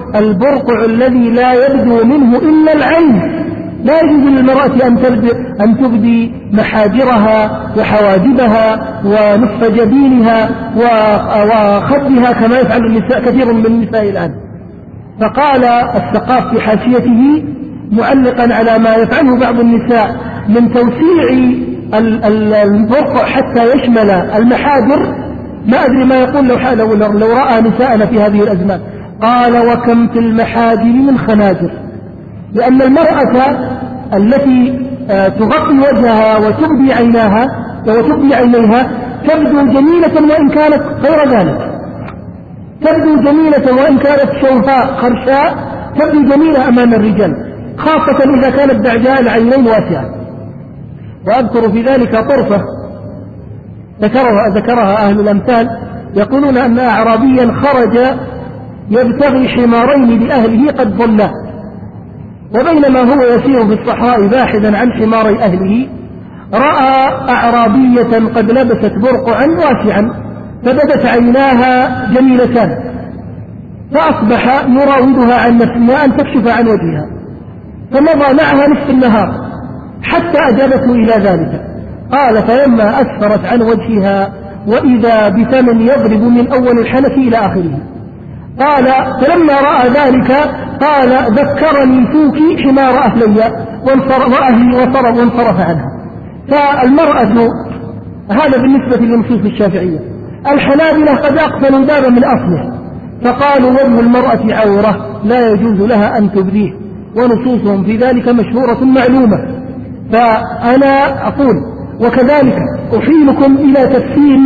البرقع الذي لا يبدو منه إلا العين. لا يجوز للمرأة أن تبدي محاجرها وحواجبها ونصف جبينها وخدها كما يفعل النساء كثير من النساء الآن. فقال السقاف في حاشيته معلقا على ما يفعله بعض النساء من توسيع البرقع حتى يشمل المحاجر، ما أدري ما يقول لو رأى نساءنا في هذه الأزمان. قال وكم في المحاجر من خناجر، لأن المرأة التي تغطي وجهها وتبدي عينيها تبدو جميلة وإن كانت غير ذلك، تبدو جميلة وإن كانت شوفاء خرشاء، تبدو جميلة أمام الرجال، خاصة إذا كانت بعجاء العينين واسعة. وأذكر في ذلك طرفة ذكرها أهل الأمثال، يقولون أن أعرابيا خرج يبتغي حمارين لأهله قد ضلا، وبينما هو يسير في الصحراء باحثا عن حماري أهله رأى أعرابية قد لبست برقعا واسعا فبدت عيناها جميلتان، فأصبح يراودها عن نفسها أن تكشف عن وجهها، فمضى معها نصف النهار حتى أجابته إلى ذلك. قال فلما أسفرت عن وجهها وإذا بثمن يضرب من أول الحنك إلى آخره. قال فلما رأى ذلك قال ذكرني فوك حمار أهلي وانصرف عنها. فالمرأة هذا بالنسبة للنصوص الشافعية. الحنابلة قد أقفلوا الباب من أصله فقالوا وجه المرأة عورة لا يجوز لها أن تبديه، ونصوصهم في ذلك مشهورة معلومة. فأنا أقول وكذلك أحيلكم إلى تفسير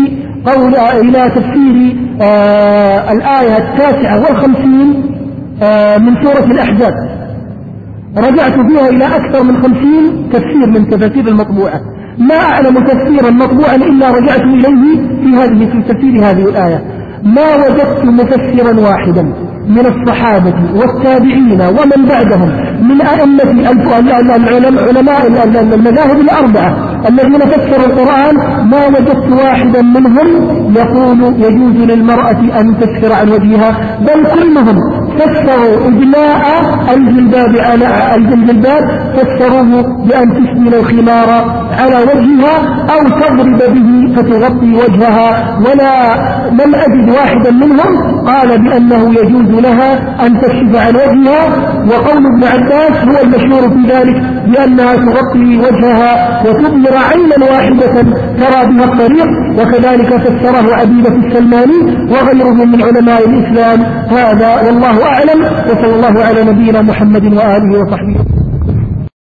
الآية 59 من سورة الأحزاب. رجعت فيها إلى أكثر من 50 تفسير من تفاسير المطبوعة، ما أعلم تفسيرا مطبوعا إلا رجعت إليه في تفسير هذه الآية. ما وجدت مفسرا واحدا من الصحابة والتابعين ومن بعدهم من أئمة علماء المذاهب الأربعة الذين فسروا القرآن، ما وجدت واحدا منهم يقول يجوز للمرأة أن تسفر عن وجهها، بل كلهم فسروا إجلاء الجلباب على الجلباب فسروه بأن تسدل الخمار على وجهها أو تضرب به فتغطي وجهها، ولا لم أجد واحدا منهم قال بأنه يجوز لها أن تكشف عن وجهها. وقول ابن عباس هو المشهور في ذلك بأنها تغطي وجهها وتبلغ عينا واحدة ترى بها الطريق، وكذلك فسره عبيدة السلماني وغيره من علماء الإسلام. هذا والله أعلم، وصلى الله على نبينا محمد وآله وصحبه.